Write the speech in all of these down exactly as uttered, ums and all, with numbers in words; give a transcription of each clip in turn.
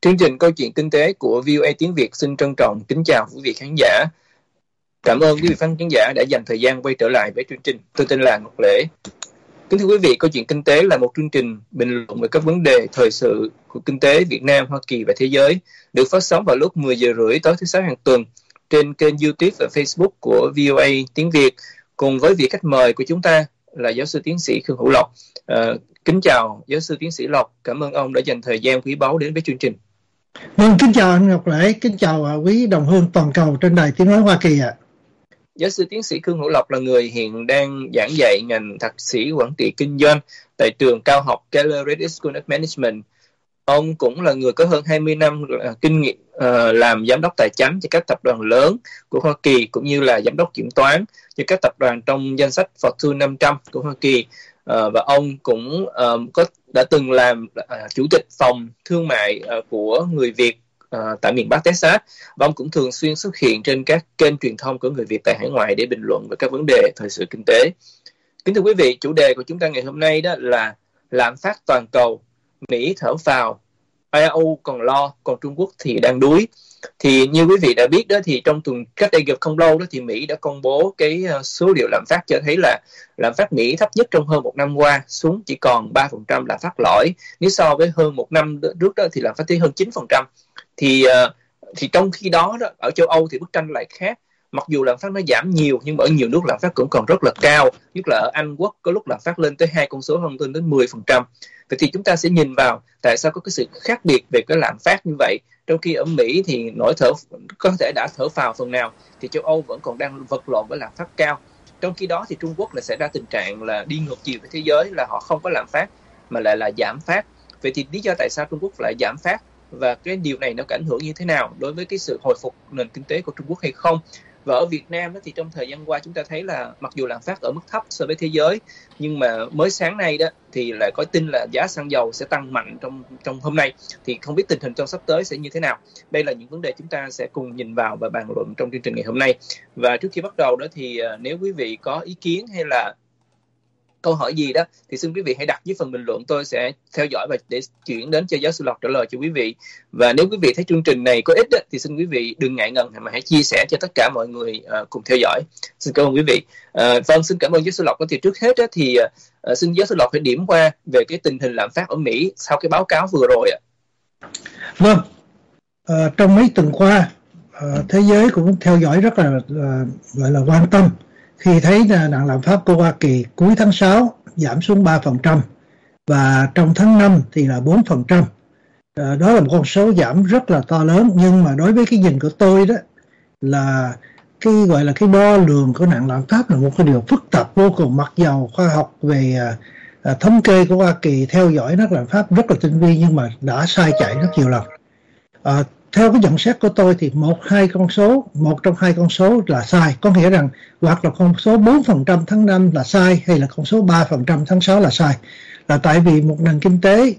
Chương trình Câu chuyện Kinh tế của vê o a Tiếng Việt xin trân trọng kính chào quý vị khán giả. Cảm ơn quý vị khán giả đã dành thời gian quay trở lại với chương trình. Tôi tên là Ngọc Lễ. Kính thưa quý vị, Câu chuyện Kinh tế là một chương trình bình luận về các vấn đề thời sự của kinh tế Việt Nam, Hoa Kỳ và thế giới, được phát sóng vào lúc mười giờ rưỡi tối thứ Sáu hàng tuần trên kênh YouTube và Facebook của vê o a Tiếng Việt, cùng với vị khách mời của chúng ta là giáo sư tiến sĩ Khương Hữu Lộc. À, kính chào giáo sư tiến sĩ Lộc, cảm ơn ông đã dành thời gian quý báu đến với chương trình. Vâng, kính chào anh Ngọc Lễ, kính chào quý đồng hương toàn cầu trên đài Tiếng nói Hoa Kỳ ạ. À. Giáo sư tiến sĩ Khương Hữu Lộc là người hiện đang giảng dạy ngành thạc sĩ quản trị kinh doanh tại trường cao học Keller Reddish School of Management. Ông cũng là người có hơn hai mươi năm uh, kinh nghiệm uh, làm giám đốc tài chính cho các tập đoàn lớn của Hoa Kỳ, cũng như là giám đốc kiểm toán cho các tập đoàn trong danh sách Fortune năm trăm của Hoa Kỳ. Uh, và ông cũng uh, có đã từng làm uh, chủ tịch phòng thương mại uh, của người Việt uh, tại miền Bắc Texas, và ông cũng thường xuyên xuất hiện trên các kênh truyền thông của người Việt tại hải ngoại để bình luận về các vấn đề thời sự kinh tế. Kính thưa quý vị, chủ đề của chúng ta ngày hôm nay đó là lạm phát toàn cầu, Mỹ thở phào, e u còn lo, còn Trung Quốc thì đang đuối. Thì như quý vị đã biết đó, thì trong tuần cách đây không lâu đó thì Mỹ đã công bố cái số liệu lạm phát cho thấy là lạm phát Mỹ thấp nhất trong hơn một năm qua, xuống chỉ còn ba phần trăm lạm phát lõi. Nếu so với hơn một năm trước đó thì lạm phát tới hơn chín phần trăm. Thì thì trong khi đó, đó ở châu Âu thì bức tranh lại khác. Mặc dù lạm phát nó giảm nhiều nhưng mà ở nhiều nước lạm phát cũng còn rất là cao, nhất là ở Anh Quốc có lúc lạm phát lên tới hai con số hơn lên đến mười phần trăm. Vậy thì chúng ta sẽ nhìn vào tại sao có cái sự khác biệt về cái lạm phát như vậy, trong khi ở Mỹ thì nỗi thở có thể đã thở phào phần nào, thì châu Âu vẫn còn đang vật lộn với lạm phát cao. Trong khi đó thì Trung Quốc lại xảy ra tình trạng là đi ngược chiều với thế giới, là họ không có lạm phát mà lại là giảm phát. Vậy thì lý do tại sao Trung Quốc lại giảm phát, và cái điều này nó có ảnh hưởng như thế nào đối với cái sự hồi phục nền kinh tế của Trung Quốc hay không? Và ở Việt Nam đó thì trong thời gian qua chúng ta thấy là mặc dù lạm phát ở mức thấp so với thế giới, nhưng mà mới sáng nay đó thì lại có tin là giá xăng dầu sẽ tăng mạnh trong trong hôm nay. Thì không biết tình hình trong sắp tới sẽ như thế nào. Đây là những vấn đề chúng ta sẽ cùng nhìn vào và bàn luận trong chương trình ngày hôm nay. Và trước khi bắt đầu đó thì nếu quý vị có ý kiến hay là câu hỏi gì đó thì xin quý vị hãy đặt dưới phần bình luận, tôi sẽ theo dõi và để chuyển đến cho giáo sư Lộc trả lời cho quý vị. Và nếu quý vị thấy chương trình này có ích đó, thì xin quý vị đừng ngại ngần mà hãy chia sẻ cho tất cả mọi người uh, cùng theo dõi. Xin cảm ơn quý vị. Uh, vâng, xin cảm ơn giáo sư Lộc. Thì trước hết đó, thì uh, xin giáo sư Lộc phải điểm qua về cái tình hình lạm phát ở Mỹ sau cái báo cáo vừa rồi ạ. Vâng, uh, trong mấy tuần qua uh, thế giới cũng theo dõi rất là uh, gọi là quan tâm khi thấy là nạn lạm phát của Hoa Kỳ cuối tháng sáu giảm xuống ba phần trăm và trong tháng năm thì là bốn phần trăm. À, đó là một con số giảm rất là to lớn, nhưng mà đối với cái nhìn của tôi đó là cái gọi là cái đo lường của nạn lạm phát là một cái điều phức tạp vô cùng. Mặc dầu khoa học về à, à, thống kê của Hoa Kỳ theo dõi nạn lạm phát rất là tinh vi, nhưng mà đã sai chạy rất nhiều lần. À, Theo cái nhận xét của tôi thì một hai con số, một trong hai con số là sai, có nghĩa rằng hoặc là con số bốn phần trăm tháng năm là sai, hay là con số ba phần trăm tháng sáu là sai. Là tại vì một nền kinh tế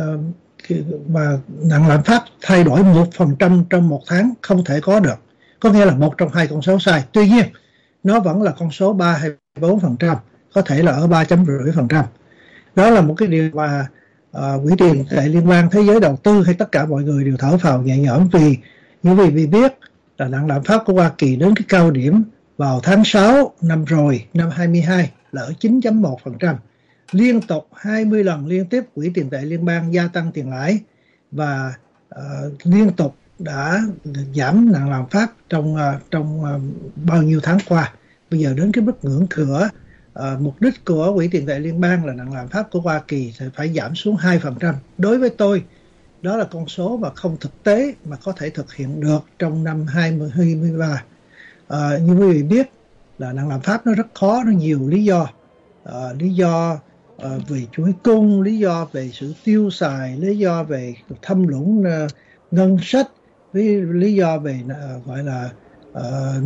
uh, mà nạn lạm phát thay đổi một phần trăm trong một tháng không thể có được, có nghĩa là một trong hai con số sai. Tuy nhiên nó vẫn là con số ba hay bốn phần trăm, có thể là ở ba chấm năm phần trăm. Đó là một cái điều mà Uh, Quỹ tiền tệ liên bang thế giới đầu tư hay tất cả mọi người đều thở phào nhẹ nhõm, vì như quý vị biết là nạn lạm phát của Hoa Kỳ đến cái cao điểm vào tháng sáu năm rồi, năm hai mươi hai là ở chín chấm một phần trăm. Liên tục hai mươi lần liên tiếp Quỹ tiền tệ liên bang gia tăng tiền lãi và uh, liên tục đã giảm nạn lạm phát trong uh, trong uh, bao nhiêu tháng qua. Bây giờ đến cái mức ngưỡng cửa. À, mục đích của Quỹ tiền tệ liên bang là nạn lạm phát của Hoa Kỳ sẽ phải giảm xuống hai phần trăm. Đối với tôi, đó là con số mà không thực tế mà có thể thực hiện được trong năm hai không hai ba. À, như quý vị biết là nạn lạm phát nó rất khó, nó nhiều lý do. À, lý do à, về chuỗi cung, lý do về sự tiêu xài, lý do về thâm lũng uh, ngân sách, lý, lý do về uh, gọi là uh,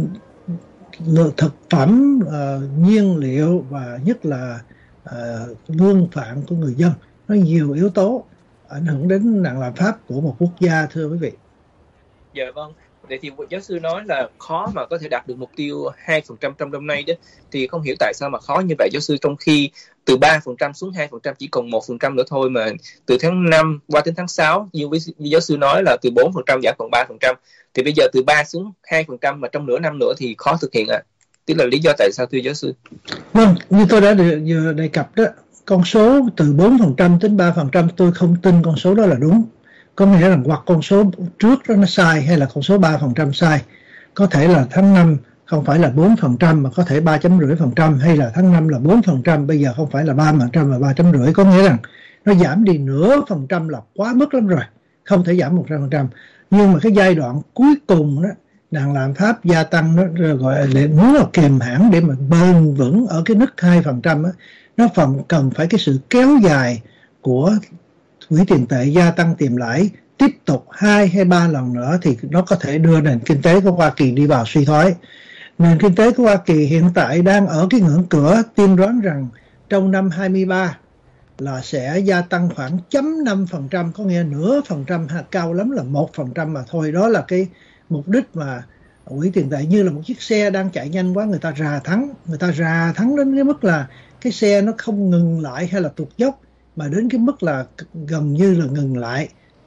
lượng thực phẩm, uh, nhiên liệu và nhất là uh, lương phạm của người dân. Nó nhiều yếu tố ảnh hưởng đến nạn lạm phát của một quốc gia, thưa quý vị. Dạ vâng. Vậy thì giáo sư nói là khó mà có thể đạt được mục tiêu hai phần trăm trong năm nay đó, thì không hiểu tại sao mà khó như vậy giáo sư, trong khi từ ba phần trăm xuống hai phần trăm chỉ còn một phần trăm nữa thôi, mà từ tháng năm qua đến tháng sáu như với giáo sư nói là từ bốn phần trăm giảm còn ba phần trăm, thì bây giờ từ ba xuống hai phần trăm mà trong nửa năm nữa thì khó thực hiện ạ. À? Tức là lý do tại sao thưa giáo sư? Vâng, như tôi đã vừa đề cập đó, con số từ bốn phần trăm đến ba phần trăm tôi không tin con số đó là đúng. Có nghĩa là hoặc con số trước đó nó sai hay là con số ba phần trăm sai. Có thể là tháng năm không phải là bốn phần trăm mà có thể ba phẩy năm phần trăm, hay là tháng năm là bốn phần trăm bây giờ không phải là ba phần trăm mà ba phẩy năm. Có nghĩa rằng nó giảm đi nửa phần trăm là quá mức lắm rồi, không thể giảm một trăm phần trăm. Nhưng mà cái giai đoạn cuối cùng đó, đàn lạm phát gia tăng nó gọi là để muốn là kìm hãm để mà bền vững ở cái mức hai phần trăm á, nó phần cần phải cái sự kéo dài của quỹ tiền tệ gia tăng tiền lãi tiếp tục hai hay ba lần nữa thì nó có thể đưa nền kinh tế của Hoa Kỳ đi vào suy thoái. Nền kinh tế của Hoa Kỳ hiện tại đang ở cái ngưỡng cửa, tiên đoán rằng trong năm hai mươi ba là sẽ gia tăng khoảng chấm năm phần trăm, có nghĩa nửa phần trăm, cao lắm là một phần trăm mà thôi. Đó là cái mục đích mà quỹ tiền tệ như là một chiếc xe đang chạy nhanh quá, người ta rà thắng, người ta rà thắng đến cái mức là cái xe nó không ngừng lại hay là tụt dốc, mà đến cái mức là gần như là ngừng lại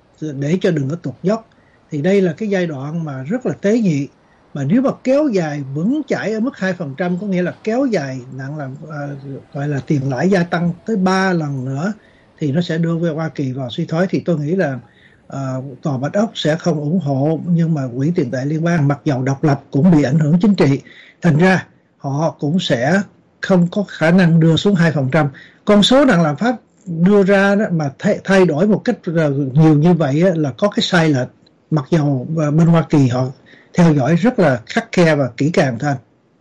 để cho đừng có tụt dốc. Thì đây là cái giai đoạn mà rất là tế nhị, mà nếu mà kéo dài vững chãi ở mức hai phần trăm, có nghĩa là kéo dài nặng là à, gọi là tiền lãi gia tăng tới ba lần nữa, thì nó sẽ đưa Hoa Kỳ vào suy thoái. Thì tôi nghĩ là à, Tòa Bạch Ốc sẽ không ủng hộ, nhưng mà quỹ tiền tệ liên bang mặc dầu độc lập cũng bị ảnh hưởng chính trị, thành ra họ cũng sẽ không có khả năng đưa xuống hai phần trăm. Con số đàn lạm phát đưa ra đó mà thay, thay đổi một cách nhiều như vậy là có cái sai lệch, mặc dầu bên Hoa Kỳ họ theo dõi rất là khắt khe và kỹ càng thôi.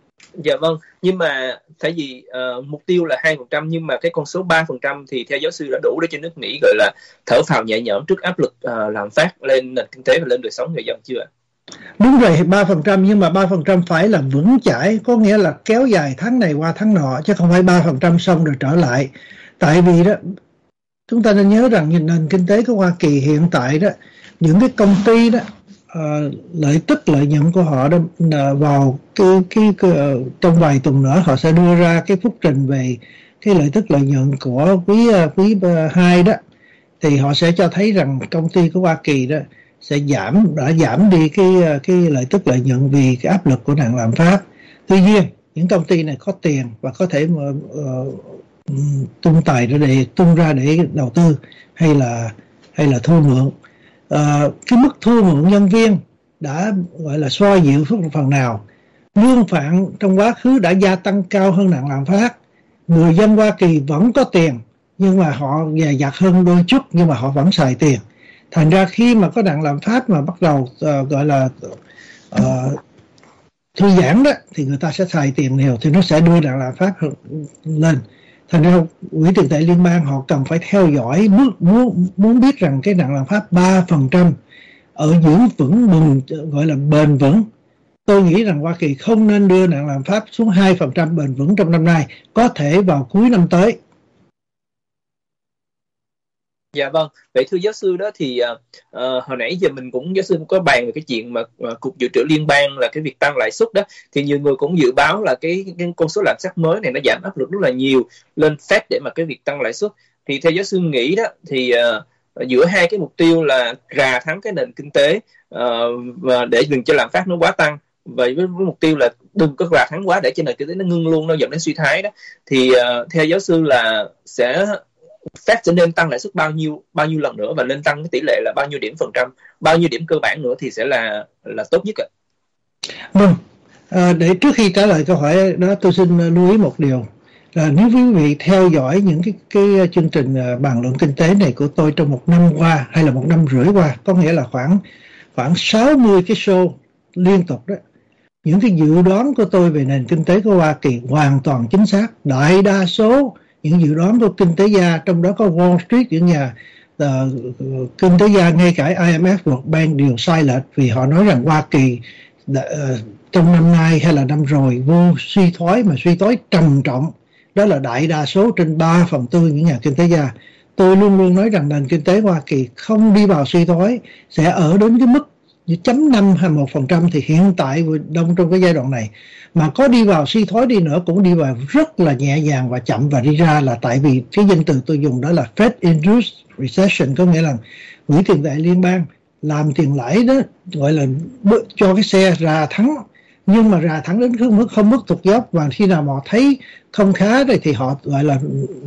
Dạ vâng, nhưng mà tại vì uh, mục tiêu là hai phần trăm, nhưng mà cái con số ba phần trăm thì theo giáo sư đã đủ để cho nước Mỹ gọi là thở phào nhẹ nhõm trước áp lực uh, lạm phát lên nền kinh tế và lên đời sống người dân chưa? Đúng rồi, ba phần trăm, nhưng mà ba phần trăm phải là vững chãi, có nghĩa là kéo dài tháng này qua tháng nọ, chứ không phải ba phần trăm xong rồi trở lại. Tại vì đó, chúng ta nên nhớ rằng nền kinh tế của Hoa Kỳ hiện tại đó, những cái công ty đó, uh, lợi tức lợi nhuận của họ đó, uh, vào cái, cái, cái uh, trong vài tuần nữa họ sẽ đưa ra cái phúc trình về cái lợi tức lợi nhuận của quý uh, quý hai đó, thì họ sẽ cho thấy rằng công ty của Hoa Kỳ đó sẽ giảm đã giảm đi cái cái lợi tức lợi nhuận vì cái áp lực của nạn lạm phát. Tuy nhiên những công ty này có tiền và có thể mà uh, tung tài ra để tung ra để đầu tư hay là hay là thu mượn. Uh, cái mức thu mượn nhân viên đã gọi là xoa dịu phần nào. Lương phạn trong quá khứ đã gia tăng cao hơn nạn lạm phát. Người dân Hoa Kỳ vẫn có tiền, nhưng mà họ dè dặt hơn đôi chút, nhưng mà họ vẫn xài tiền. Thành ra khi mà có nạn lạm phát mà bắt đầu uh, gọi là uh, thư giãn đó, thì người ta sẽ xài tiền nhiều, thì nó sẽ đưa nạn lạm phát lên. Thành ra quỹ tiền tệ liên bang họ cần phải theo dõi, muốn, muốn, muốn biết rằng cái nạn lạm phát ba phần trăm ở giữ vững bền, gọi là bền vững. Tôi nghĩ rằng Hoa Kỳ không nên đưa nạn lạm phát xuống hai phần trăm bền vững trong năm nay, có thể vào cuối năm tới. Dạ vâng, vậy thưa giáo sư đó thì uh, uh, hồi nãy giờ mình cũng giáo sư cũng có bàn về cái chuyện mà uh, Cục Dự trữ Liên bang là cái việc tăng lãi suất đó, thì nhiều người cũng dự báo là cái, cái con số lạm phát mới này nó giảm áp lực rất là nhiều lên Fed để mà cái việc tăng lãi suất. Thì theo giáo sư nghĩ đó thì uh, giữa hai cái mục tiêu là rà thắng cái nền kinh tế uh, và để đừng cho lạm phát nó quá tăng, vậy với, với mục tiêu là đừng có rà thắng quá để cho nền kinh tế nó ngưng luôn, nó dẫn đến suy thoái đó, thì uh, theo giáo sư là sẽ Fed sẽ nên tăng lãi suất bao nhiêu bao nhiêu lần nữa, và nên tăng cái tỷ lệ là bao nhiêu điểm phần trăm, bao nhiêu điểm cơ bản nữa thì sẽ là là tốt nhất ạ? Vâng, à, để trước khi trả lời câu hỏi đó, tôi xin lưu ý một điều là nếu quý vị theo dõi những cái cái chương trình bàn luận kinh tế này của tôi trong một năm qua hay là một năm rưỡi qua, có nghĩa là khoảng khoảng sáu mươi cái show liên tục đó, những cái dự đoán của tôi về nền kinh tế của Hoa Kỳ hoàn toàn chính xác. Đại đa số những dự đoán của kinh tế gia, trong đó có Wall Street, những nhà uh, kinh tế gia, ngay cả I M F, World Bank đều sai lệch, vì họ nói rằng Hoa Kỳ đã, uh, trong năm nay hay là năm rồi vô suy thoái, mà suy thoái trầm trọng. Đó là đại đa số, trên ba phần tư những nhà kinh tế gia. Tôi luôn luôn nói rằng nền kinh tế Hoa Kỳ không đi vào suy thoái, sẽ ở đến cái mức chấm năm hay một phần trăm thì hiện tại đông trong cái giai đoạn này mà có đi vào suy thoái đi nữa cũng đi vào rất là nhẹ nhàng và chậm, và đi ra là tại vì cái danh từ tôi dùng đó là Fed induced recession, có nghĩa là quỹ tiền tệ liên bang làm tiền lãi đó, gọi là cho cái xe rà thắng, nhưng mà rà thắng đến cái mức không mức tụt dốc, và khi nào mà thấy không khá rồi thì họ gọi là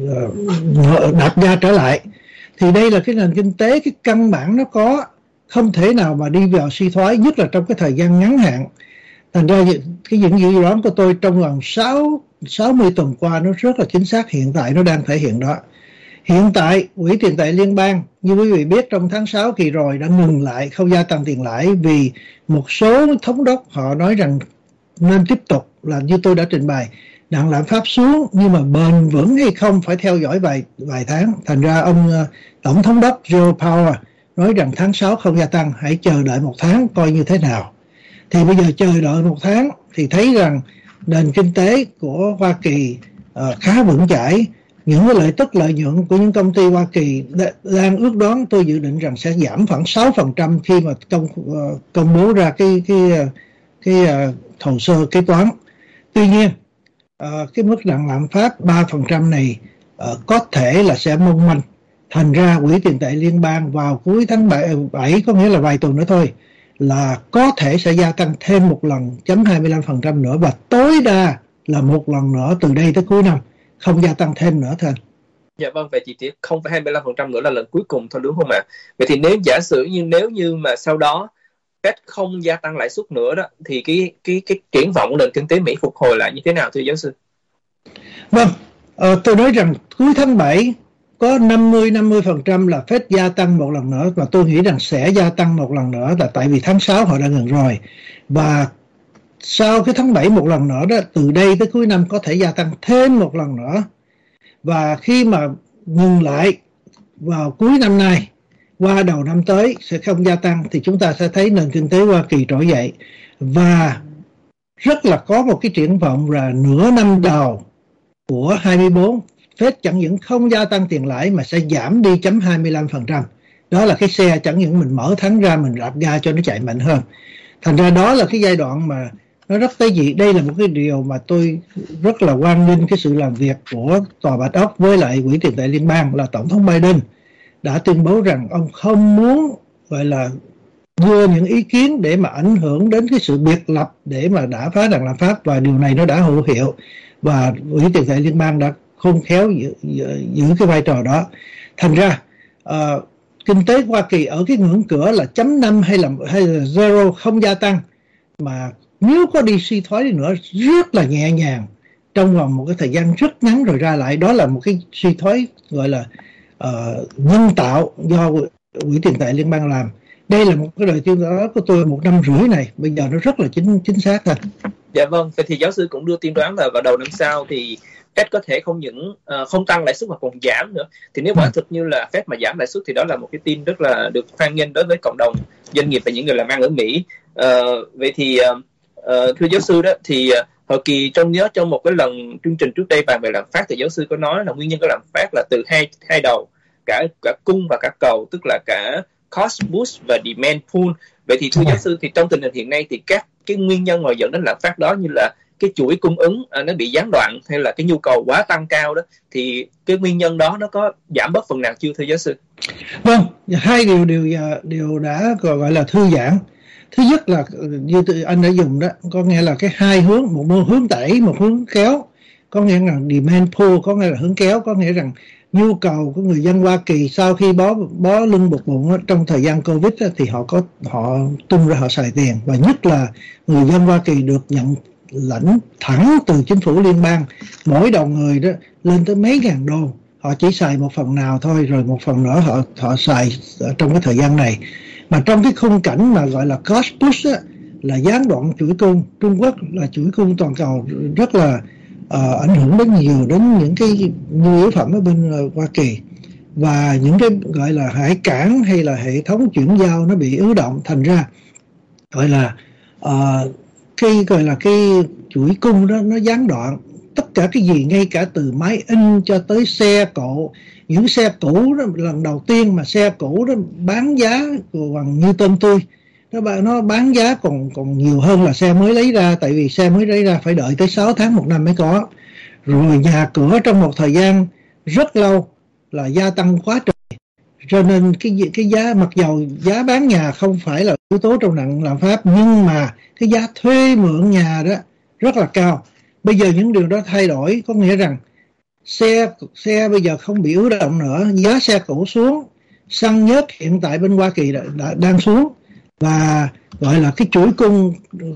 uh, đạp ga trở lại. Thì đây là cái nền kinh tế, cái căn bản nó có, không thể nào mà đi vào suy thoái, nhất là trong cái thời gian ngắn hạn. Thành ra cái những dự đoán của tôi trong vòng sáu, sáu mươi tuần qua nó rất là chính xác, hiện tại nó đang thể hiện đó. Hiện tại quỹ tiền tệ liên bang như quý vị biết trong tháng sáu kỳ rồi đã ngừng lại, không gia tăng tiền lãi vì một số thống đốc họ nói rằng nên tiếp tục, là như tôi đã trình bày, đặng lạm phát xuống nhưng mà bền vững hay không phải theo dõi vài vài tháng. Thành ra ông uh, tổng thống đốc Joe Powell nói rằng tháng sáu không gia tăng, hãy chờ đợi một tháng coi như thế nào. Thì bây giờ chờ đợi một tháng thì thấy rằng nền kinh tế của Hoa Kỳ uh, khá vững chãi. Những cái lợi tức lợi nhuận của những công ty Hoa Kỳ đang ước đoán, tôi dự định rằng sẽ giảm khoảng sáu phần trăm khi mà công uh, công bố ra cái cái cái uh, hồ sơ kế toán. Tuy nhiên uh, cái mức đặng lạm phát ba phần trăm này uh, có thể là sẽ mong manh. Thành ra quỹ tiền tệ liên bang vào cuối tháng bảy, có nghĩa là vài tuần nữa thôi, là có thể sẽ gia tăng thêm một lần chấm hai mươi lăm phần trăm nữa, và tối đa là một lần nữa từ đây tới cuối năm, không gia tăng thêm nữa thôi. Dạ vâng, vậy chỉ không phẩy hai mươi lăm phần trăm nữa là lần cuối cùng thôi đúng không ạ? Vậy thì nếu giả sử như nếu như mà sau đó Fed không gia tăng lãi suất nữa đó, thì cái cái cái triển vọng nền kinh tế Mỹ phục hồi lại như thế nào thưa giáo sư? Vâng, ờ, tôi nói rằng cuối tháng bảy có năm mươi năm mươi phần trăm là Fed gia tăng một lần nữa, và tôi nghĩ rằng sẽ gia tăng một lần nữa, là tại vì tháng sáu họ đã ngừng rồi. Và sau cái tháng bảy một lần nữa đó, từ đây tới cuối năm có thể gia tăng thêm một lần nữa. Và khi mà ngừng lại vào cuối năm nay, qua đầu năm tới sẽ không gia tăng, thì chúng ta sẽ thấy nền kinh tế Hoa Kỳ trỗi dậy. Và rất là có một cái triển vọng là nửa năm đầu của hai mươi bốn, Fed chẳng những không gia tăng tiền lãi mà sẽ giảm đi chấm hai mươi lăm phần trăm. Đó là cái xe chẳng những mình mở thắng ra, mình đạp ga cho nó chạy mạnh hơn. Thành ra đó là cái giai đoạn mà nó rất tế nhị. Đây là một cái điều mà tôi rất là hoan nghênh cái sự làm việc của Tòa Bạch Ốc với lại quỹ tiền tệ liên bang, là Tổng thống Biden đã tuyên bố rằng ông không muốn gọi là đưa những ý kiến để mà ảnh hưởng đến cái sự biệt lập để mà đả phá đảng lạm phát, và điều này nó đã hữu hiệu, và quỹ tiền tệ liên bang đã khôn khéo giữ, giữ, giữ cái vai trò đó. Thành ra uh, kinh tế Hoa Kỳ ở cái ngưỡng cửa là chấm năm hay là hay là zero, không gia tăng, mà nếu có đi suy thoái đi nữa rất là nhẹ nhàng trong vòng một cái thời gian rất ngắn rồi ra lại. Đó là một cái suy thoái gọi là uh, nhân tạo do quỹ tiền tệ liên bang làm. Đây là một cái lời tuyên bố của tôi một năm rưỡi này, bây giờ nó rất là chính chính xác thôi. Dạ vâng, vậy thì giáo sư cũng đưa tiên đoán là vào đầu năm sau thì Fed có thể không những uh, không tăng lãi suất mà còn giảm nữa. Thì nếu quả thực như là Fed mà giảm lãi suất thì đó là một cái tin rất là được hoan nghênh đối với cộng đồng doanh nghiệp và những người làm ăn ở Mỹ. Uh, vậy thì uh, uh, thưa giáo sư đó, thì uh, hồi kỳ trong nhớ trong một cái lần chương trình trước đây bàn về lạm phát thì giáo sư có nói là nguyên nhân của lạm phát là từ hai hai đầu, cả cả cung và cả cầu, tức là cả cost push và demand pull. Vậy thì thưa giáo sư, thì trong tình hình hiện nay thì các cái nguyên nhân mà dẫn đến lạm phát đó, như là cái chuỗi cung ứng à, nó bị gián đoạn, hay là cái nhu cầu quá tăng cao đó, thì cái nguyên nhân đó nó có giảm bớt phần nào chưa thưa giáo sư? Vâng, hai điều đều đều đã gọi là thư giãn. Thứ nhất là như anh đã dùng đó, có nghĩa là cái hai hướng, một hướng đẩy, một hướng kéo. Có nghĩa là demand pull, có nghĩa là hướng kéo, có nghĩa rằng nhu cầu của người dân Hoa Kỳ sau khi bó bó lưng buộc bụng đó, trong thời gian Covid đó, thì họ có họ tung ra họ xài tiền, và nhất là người dân Hoa Kỳ được nhận lãnh thẳng từ chính phủ liên bang, mỗi đầu người đó lên tới mấy ngàn đô, họ chỉ xài một phần nào thôi, rồi một phần nữa họ họ xài trong cái thời gian này. Mà trong cái khung cảnh mà gọi là cost push á, là gián đoạn chuỗi cung, Trung Quốc là chuỗi cung toàn cầu rất là uh, ảnh hưởng đến nhiều đến những cái nhu yếu phẩm ở bên uh, Hoa Kỳ, và những cái gọi là hải cảng hay là hệ thống chuyển giao nó bị ứ động, thành ra gọi là uh, cái gọi là cái chuỗi cung đó nó gián đoạn. Tất cả cái gì, ngay cả từ máy in cho tới xe cộ, những xe cũ đó lần đầu tiên mà xe cũ đó bán giá bằng như tôm tươi, nó bán nó bán giá còn còn nhiều hơn là xe mới lấy ra, tại vì xe mới lấy ra phải đợi tới sáu tháng một năm mới có, rồi nhà cửa trong một thời gian rất lâu là gia tăng quá trời, cho nên cái cái giá, mặc dầu giá bán nhà không phải là yếu tố trong nạn lạm phát, nhưng mà cái giá thuê mượn nhà đó rất là cao. Bây giờ những điều đó thay đổi, có nghĩa rằng xe xe bây giờ không bị ứ động nữa, giá xe cũ xuống, xăng nhớt hiện tại bên Hoa Kỳ đã, đã, đang xuống, và gọi là cái chuỗi cung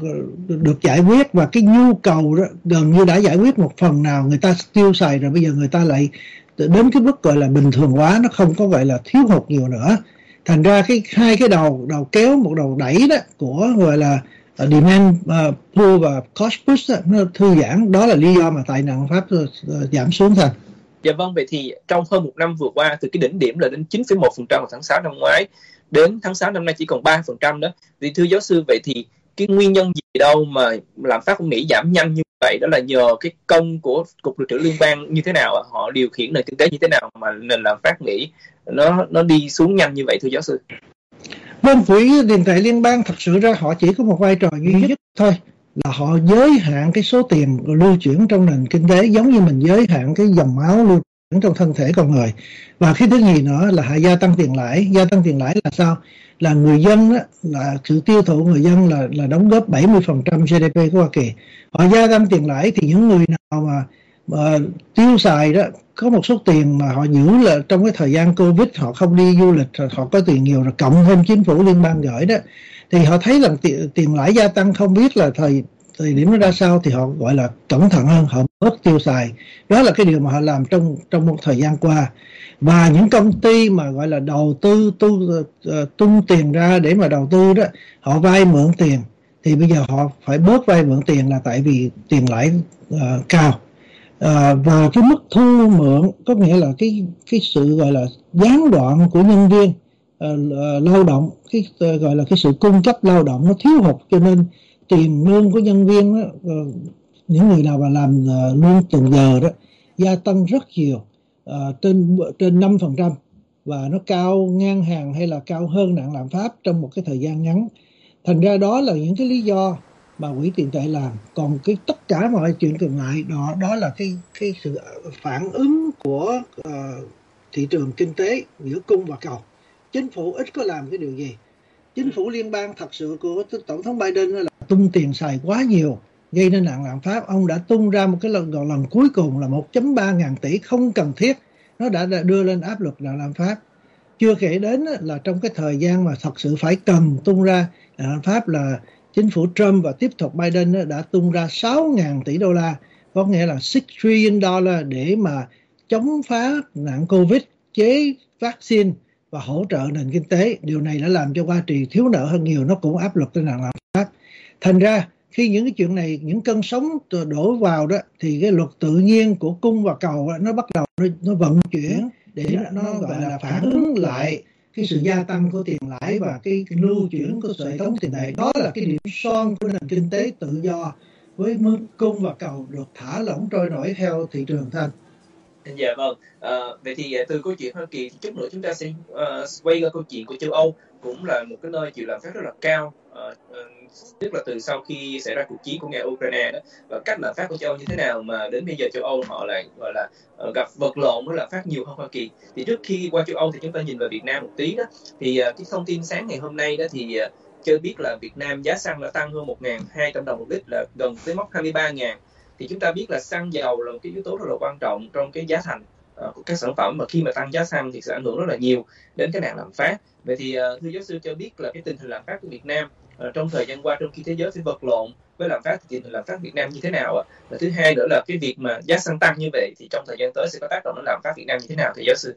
được giải quyết, và cái nhu cầu đó gần như đã giải quyết một phần nào, người ta tiêu xài rồi, bây giờ người ta lại đến cái mức gọi là bình thường hóa, nó không có gọi là thiếu hụt nhiều nữa. Thành ra cái hai cái đầu đầu kéo, một đầu đẩy đó của gọi là demand uh, pull và cost push đó, nó thư giãn, đó là lý do mà tại nạn pháp uh, giảm xuống thôi. Dạ vâng, vậy thì trong hơn một năm vừa qua, từ cái đỉnh điểm là đến chín phẩy một phần trăm vào tháng sáu năm ngoái, đến tháng sáu năm nay chỉ còn ba phần trăm đó. Thì thưa giáo sư, vậy thì cái nguyên nhân gì đâu mà lạm phát của Mỹ giảm nhanh như vậy? Đó là nhờ cái công của Cục Dự trữ Liên bang như thế nào ạ? Họ điều khiển nền kinh tế như thế nào mà nền lạm phát Mỹ nó nó đi xuống nhanh như vậy thưa giáo sư? Vâng, quỹ tiền tệ liên bang thật sự ra họ chỉ có một vai trò duy nhất thôi, là họ giới hạn cái số tiền lưu chuyển trong nền kinh tế, giống như mình giới hạn cái dòng máu lưu chuyển trong thân thể con người. Và cái thứ nhì nữa là họ gia tăng tiền lãi. Gia tăng tiền lãi là sao? Là người dân đó, là sự tiêu thụ người dân là là đóng góp bảy mươi phần trăm giê đê pê của Hoa Kỳ. Họ gia tăng tiền lãi thì những người nào mà, mà tiêu xài đó, có một số tiền mà họ giữ là trong cái thời gian Covid họ không đi du lịch, họ có tiền nhiều rồi, cộng thêm chính phủ liên bang gửi đó, thì họ thấy là tiền, tiền lãi gia tăng, không biết là thời thời điểm nó ra sao, thì họ gọi là cẩn thận hơn, họ bớt tiêu xài. Đó là cái điều mà họ làm trong trong một thời gian qua. Và những công ty mà gọi là đầu tư tu, uh, tung tiền ra để mà đầu tư đó, họ vay mượn tiền, thì bây giờ họ phải bớt vay mượn tiền là tại vì tiền lãi uh, cao. À, và cái mức thu mượn, có nghĩa là cái cái sự gọi là gián đoạn của nhân viên uh, uh, lao động, cái uh, gọi là cái sự cung cấp lao động nó thiếu hụt, cho nên tiền lương của nhân viên đó, uh, những người nào mà làm uh, lương từng giờ đó gia tăng rất nhiều, uh, trên trên năm phần trăm, và nó cao ngang hàng hay là cao hơn nạn lạm phát trong một cái thời gian ngắn. Thành ra đó là những cái lý do mà quỹ tiền tệ làm. Còn cái tất cả mọi chuyện còn lại đó đó là cái cái sự phản ứng của uh, thị trường kinh tế giữa cung và cầu. Chính phủ ít có làm cái điều gì. Chính phủ liên bang thật sự của tổng thống Biden là tung tiền xài quá nhiều, gây nên nạn lạm phát. Ông đã tung ra một cái lần lần, lần cuối cùng là một phẩy ba ngàn tỷ không cần thiết, nó đã, đã đưa lên áp lực nạn lạm phát. Chưa kể đến là trong cái thời gian mà thật sự phải cần tung ra nạn lạm phát là chính phủ Trump và tiếp tục Biden đã tung ra sáu ngàn tỷ đô la, có nghĩa là sáu trillion dollar để mà chống phá nạn Covid, chế vaccine và hỗ trợ nền kinh tế. Điều này đã làm cho Hoa Kỳ thiếu nợ hơn nhiều, nó cũng áp lực lên nạn lạm phát. Thành ra khi những cái chuyện này, những cơn sóng đổ vào đó, thì cái luật tự nhiên của cung và cầu nó bắt đầu nó, nó vận chuyển để nó, nó gọi là phản ứng lại cái sự gia tăng của tiền lãi và cái lưu chuyển của hệ thống tiền tệ. Đó là cái điểm son của nền kinh tế tự do, với mức cung và cầu được thả lỏng trôi nổi theo thị trường thanh. Dạ vâng, à, vậy thì từ câu chuyện Hoa Kỳ thì chút nữa chúng ta sẽ uh, quay qua câu chuyện của châu Âu, cũng là một cái nơi chịu lạm phát rất là cao, uh, uh, tức là từ sau khi xảy ra cuộc chiến của Nga Ukraine đó, và cách lạm phát của châu Âu như thế nào mà đến bây giờ châu Âu họ lại gọi là uh, gặp vật lộn với lạm phát nhiều hơn Hoa Kỳ. Thì trước khi qua châu Âu thì chúng ta nhìn vào Việt Nam một tí đó, thì uh, cái thông tin sáng ngày hôm nay đó thì uh, cho biết là Việt Nam giá xăng đã tăng hơn một nghìn hai trăm đồng một lít, là gần tới mốc hai mươi ba nghìn. Thì chúng ta biết là xăng dầu là một cái yếu tố rất là quan trọng trong cái giá thành uh, của các sản phẩm, mà khi mà tăng giá xăng thì sẽ ảnh hưởng rất là nhiều đến cái nạn lạm phát. Vậy thì uh, thưa giáo sư cho biết là cái tình hình lạm phát của Việt Nam uh, trong thời gian qua, trong khi thế giới phải vật lộn với lạm phát, thì tình hình lạm phát Việt Nam như thế nào ạ? Và thứ hai nữa là cái việc mà giá xăng tăng như vậy thì trong thời gian tới sẽ có tác động đến lạm phát Việt Nam như thế nào thưa giáo sư?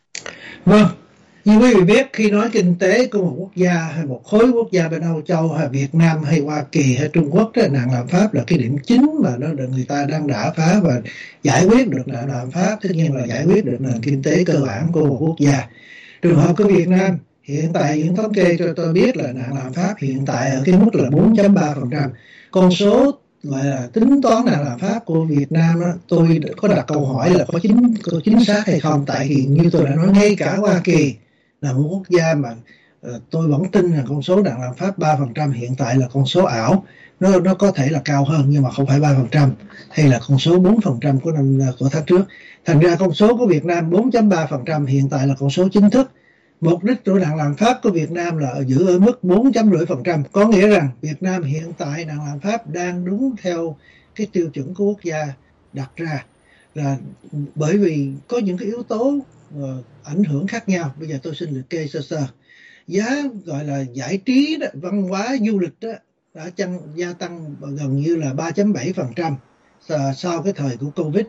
Vâng, như quý vị biết, khi nói kinh tế của một quốc gia hay một khối quốc gia bên Âu Châu hay Việt Nam hay Hoa Kỳ hay Trung Quốc, nạn lạm phát là cái điểm chính mà nó được người ta đang đả phá, và giải quyết được nạn lạm phát tất nhiên là giải quyết được nền kinh tế cơ bản của một quốc gia. Trường hợp của Việt Nam hiện tại, những thống kê cho tôi biết là nạn lạm phát hiện tại ở cái mức là bốn phẩy ba phần trăm. Con số gọi là tính toán nạn lạm phát của Việt Nam đó, tôi có đặt câu hỏi là có chính có chính xác hay không, tại vì như tôi đã nói, ngay cả Hoa Kỳ là một quốc gia mà uh, tôi vẫn tin rằng con số nạn lạm phát ba phần trăm hiện tại là con số ảo. Nó, nó có thể là cao hơn nhưng mà không phải ba phần trăm hay là con số bốn phần trăm của năm của tháng trước. Thành ra con số của Việt Nam bốn phẩy ba phần trăm hiện tại là con số chính thức. Mục đích của nạn lạm phát của Việt Nam là giữ ở mức bốn phẩy năm phần trăm, có nghĩa rằng Việt Nam hiện tại nạn lạm phát đang đúng theo cái tiêu chuẩn của quốc gia đặt ra, là bởi vì có những cái yếu tố uh, ảnh hưởng khác nhau. Bây giờ tôi xin liệt kê sơ sơ. Giá gọi là giải trí đó, văn hóa du lịch đó, đã chăng gia tăng gần như là ba phẩy bảy phần trăm sau cái thời của Covid,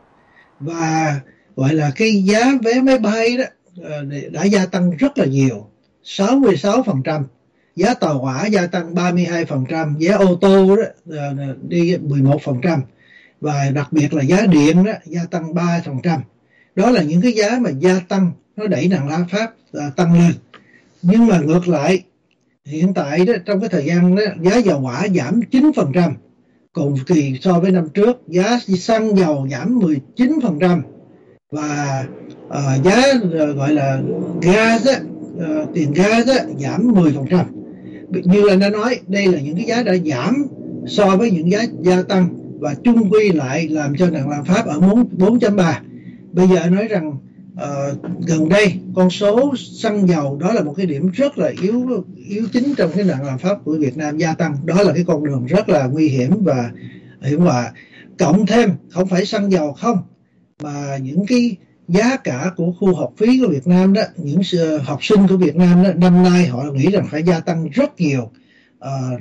và gọi là cái giá vé máy bay đó đã gia tăng rất là nhiều, sáu mươi sáu phần trăm, giá tàu hỏa gia tăng ba mươi hai phần trăm, giá ô tô đó đi mười một phần trăm, và đặc biệt là giá điện đó gia tăng ba phần trăm. Đó là những cái giá mà gia tăng, nó đẩy nạn lạm phát tăng lên. Nhưng mà ngược lại, hiện tại đó, trong cái thời gian đó, giá dầu hỏa giảm chín phần trăm, cùng kỳ so với năm trước. Giá xăng dầu giảm mười chín phần trăm, và uh, giá uh, gọi là gas á, uh, tiền gas á, giảm mười phần trăm. Như là đã nói, đây là những cái giá đã giảm so với những giá gia tăng, và chung quy lại làm cho nạn lạm phát ở bốn phẩy ba. Bây giờ nói rằng uh, gần đây con số xăng dầu đó là một cái điểm rất là yếu yếu chính trong cái nạn lạm phát của Việt Nam gia tăng. Đó là cái con đường rất là nguy hiểm và hiểm họa. Cộng thêm không phải xăng dầu không, mà những cái giá cả của khu học phí của Việt Nam đó, những học sinh của Việt Nam đó, năm nay họ nghĩ rằng phải gia tăng rất nhiều uh,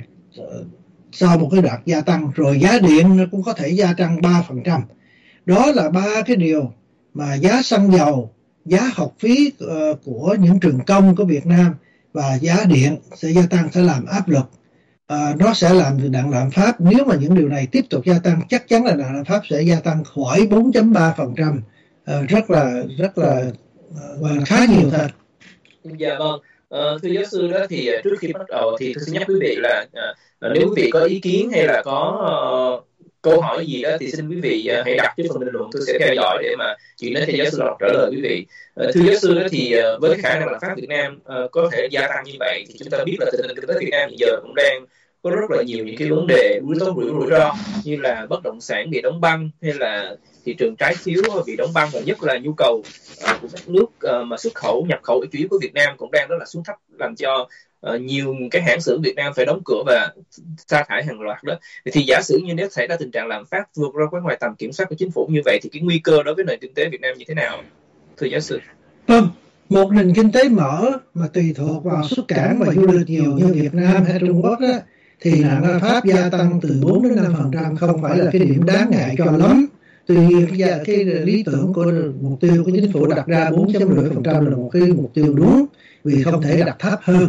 sau một cái đợt gia tăng. Rồi giá điện nó cũng có thể gia tăng ba phần trăm. Đó là ba cái điều mà giá xăng dầu, giá học phí uh, của những trường công của Việt Nam và giá điện sẽ gia tăng, sẽ làm áp lực. Uh, nó sẽ làm nạn lạm phát. Nếu mà những điều này tiếp tục gia tăng, chắc chắn là nạn lạm phát sẽ gia tăng khỏi bốn phẩy ba phần trăm, uh, rất là rất là uh, khá nhiều thật. Dạ vâng. Uh, thưa giáo sư đó, thì trước khi bắt đầu thì tôi xin nhắc quý vị là uh, nếu quý vị có ý kiến hay là có uh, câu hỏi gì đó thì xin quý vị uh, hãy đặt cho phần bình luận, tôi sẽ theo dõi để mà chuyển đến cho giáo sư Lộc trả lời quý vị. Uh, thưa giáo sư đó, thì uh, với khả năng lạm phát Việt Nam uh, có thể gia tăng như vậy thì chúng ta biết là tình hình kinh tế Việt Nam hiện giờ cũng đang có rất là nhiều những cái vấn đề rủi ro rủi rủi ro như là bất động sản bị đóng băng, hay là thị trường trái phiếu bị đóng băng, và nhất là nhu cầu uh, của các nước uh, mà xuất khẩu nhập khẩu chủ yếu của Việt Nam cũng đang rất là xuống thấp, làm cho uh, nhiều cái hãng xưởng Việt Nam phải đóng cửa và sa thải hàng loạt đó. Thì giả sử như nếu xảy ra tình trạng lạm phát vượt ra ngoài tầm kiểm soát của chính phủ như vậy thì cái nguy cơ đối với nền kinh tế Việt Nam như thế nào, thưa giáo sư? Vâng, một nền kinh tế mở mà tùy thuộc vào xuất cảng và du lịch nhiều như Việt Nam hay Trung Quốc đó, thì nạn lạm phát gia tăng từ bốn đến năm phần trăm không phải là cái điểm đáng ngại cho lắm. Tuy nhiên cái, cái lý tưởng của mục tiêu của chính phủ đặt ra bốn phẩy năm phần trăm là một cái mục tiêu đúng, vì không thể đặt thấp hơn.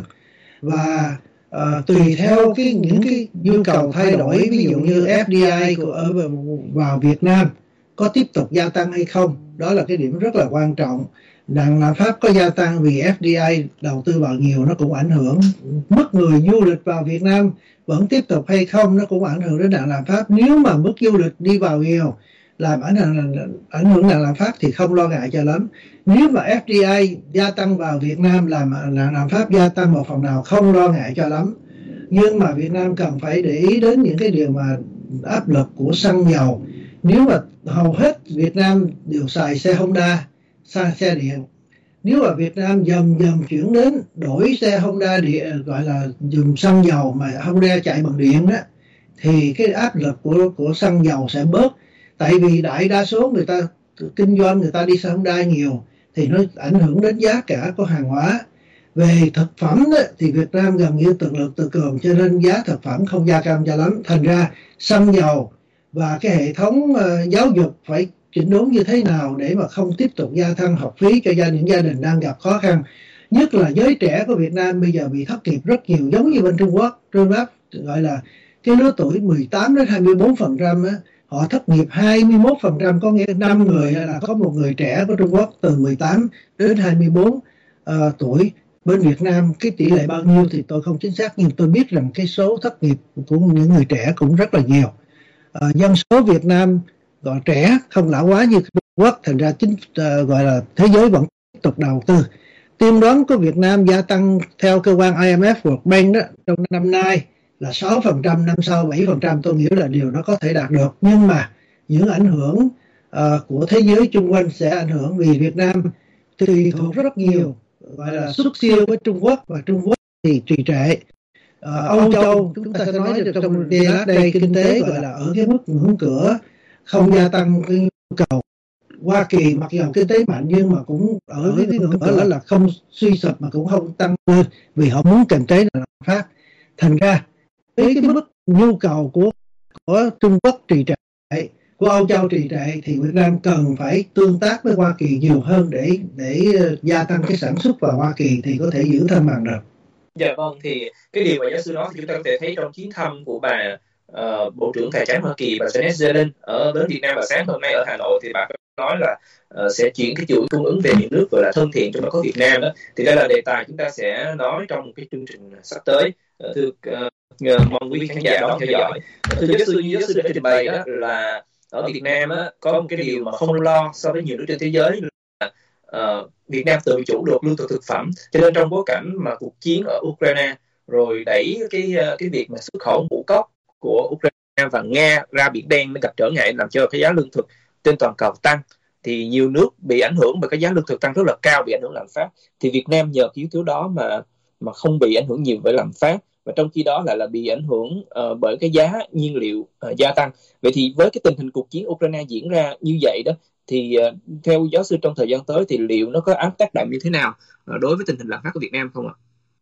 Và uh, tùy theo cái những cái nhu cầu thay đổi, ví dụ như ép đê i của ở vào Việt Nam có tiếp tục gia tăng hay không, đó là cái điểm rất là quan trọng. Nạn lạm phát có gia tăng vì ép đê i đầu tư vào nhiều, nó cũng ảnh hưởng. Mức người du lịch vào Việt Nam vẫn tiếp tục hay không, nó cũng ảnh hưởng đến nạn lạm phát. Nếu mà mức du lịch đi vào nhiều làm ảnh hưởng ảnh hưởng nạn lạm phát thì không lo ngại cho lắm. Nếu mà ép đê i gia tăng vào Việt Nam làm nạn lạm phát gia tăng một phần nào, không lo ngại cho lắm. Nhưng mà Việt Nam cần phải để ý đến những cái điều mà áp lực của xăng dầu. Nếu mà hầu hết Việt Nam đều xài xe Honda, sang xe điện, nếu mà Việt Nam dần dần chuyển đến đổi xe Honda điện, gọi là dùng xăng dầu mà Honda chạy bằng điện đó, thì cái áp lực của của xăng dầu sẽ bớt. Tại vì đại đa số người ta kinh doanh, người ta đi xe Honda nhiều thì nó ảnh hưởng đến giá cả của hàng hóa. Về thực phẩm đó, thì Việt Nam gần như tự lực tự cường, cho nên giá thực phẩm không gia tăng cho lắm. Thành ra xăng dầu và cái hệ thống uh, giáo dục phải chỉnh đốn như thế nào để mà không tiếp tục gia tăng học phí cho gia những gia đình đang gặp khó khăn. Nhất là giới trẻ của Việt Nam bây giờ bị thất nghiệp rất nhiều, giống như bên Trung Quốc. Trung Quốc gọi là cái lứa tuổi mười tám đến hai mươi bốn phần trăm á, họ thất nghiệp hai mươi mốt phần trăm, có nghĩa năm người là có một người trẻ của Trung Quốc từ mười tám đến hai mươi bốn uh, tuổi. Bên Việt Nam cái tỷ lệ bao nhiêu thì tôi không chính xác, nhưng tôi biết rằng cái số thất nghiệp của những người trẻ cũng rất là nhiều. Uh, dân số Việt Nam gọi trẻ không lão hóa như Trung Quốc, thành ra chính uh, gọi là thế giới vẫn tiếp tục đầu tư. tiên đoán của Việt Nam gia tăng theo cơ quan I M F World Bank đó trong năm nay là sáu phần trăm, năm sau bảy phần trăm. Tôi nghĩ là điều đó có thể đạt được, nhưng mà những ảnh hưởng uh, của thế giới chung quanh sẽ ảnh hưởng, vì Việt Nam tùy thuộc rất nhiều gọi là xuất siêu với Trung Quốc, và Trung Quốc thì trì trệ. Uh, Âu Châu chúng ta sẽ nói được trong last đây, kinh tế gọi là ở cái mức ngưỡng cửa không gia tăng cái nhu cầu. Hoa Kỳ mặc dù kinh tế mạnh nhưng mà cũng ở cái ngưỡng cửa là không suy sụp mà cũng không tăng lên, vì họ muốn kiềm chế lạm phát. Thành ra với cái mức nhu cầu của của Trung Quốc trì trệ, của Âu Châu trì trệ, thì Việt Nam cần phải tương tác với Hoa Kỳ nhiều hơn để để gia tăng cái sản xuất vào Hoa Kỳ thì có thể giữ thăng bằng được. Dạ vâng, thì cái điều mà giáo sư nói thì chúng ta có thể thấy trong chuyến thăm của bà uh, Bộ trưởng Tài chính Hoa Kỳ, bà Janet Yellen ở đến Việt Nam vào sáng hôm nay ở Hà Nội, thì bà nói là uh, sẽ chuyển cái chuỗi cung ứng về những nước gọi là thân thiện, trong đó có Việt Nam đó. Thì đây là đề tài chúng ta sẽ nói trong một cái chương trình sắp tới. Uh, thưa uh, mong quý khán giả đón theo dõi. Uh, thưa giáo sư, giáo sư đã trình bày đó là ở Việt Nam á, có một cái điều mà không lo so với nhiều nước trên thế giới là uh, Việt Nam tự chủ được lương thực thực phẩm, cho nên trong bối cảnh mà cuộc chiến ở Ukraine rồi đẩy cái cái việc mà xuất khẩu ngũ cốc của Ukraine và Nga ra Biển Đen nó gặp trở ngại, làm cho cái giá lương thực trên toàn cầu tăng, thì nhiều nước bị ảnh hưởng bởi cái giá lương thực tăng rất là cao, bị ảnh hưởng lạm phát. Thì Việt Nam nhờ cái yếu tố đó mà mà không bị ảnh hưởng nhiều bởi lạm phát, và trong khi đó lại là bị ảnh hưởng uh, bởi cái giá nhiên liệu uh, gia tăng. Vậy thì với cái tình hình cuộc chiến Ukraine diễn ra như vậy đó, thì uh, theo giáo sư trong thời gian tới thì liệu nó có áp tác động như thế nào uh, đối với tình hình lạm phát của Việt Nam không ạ?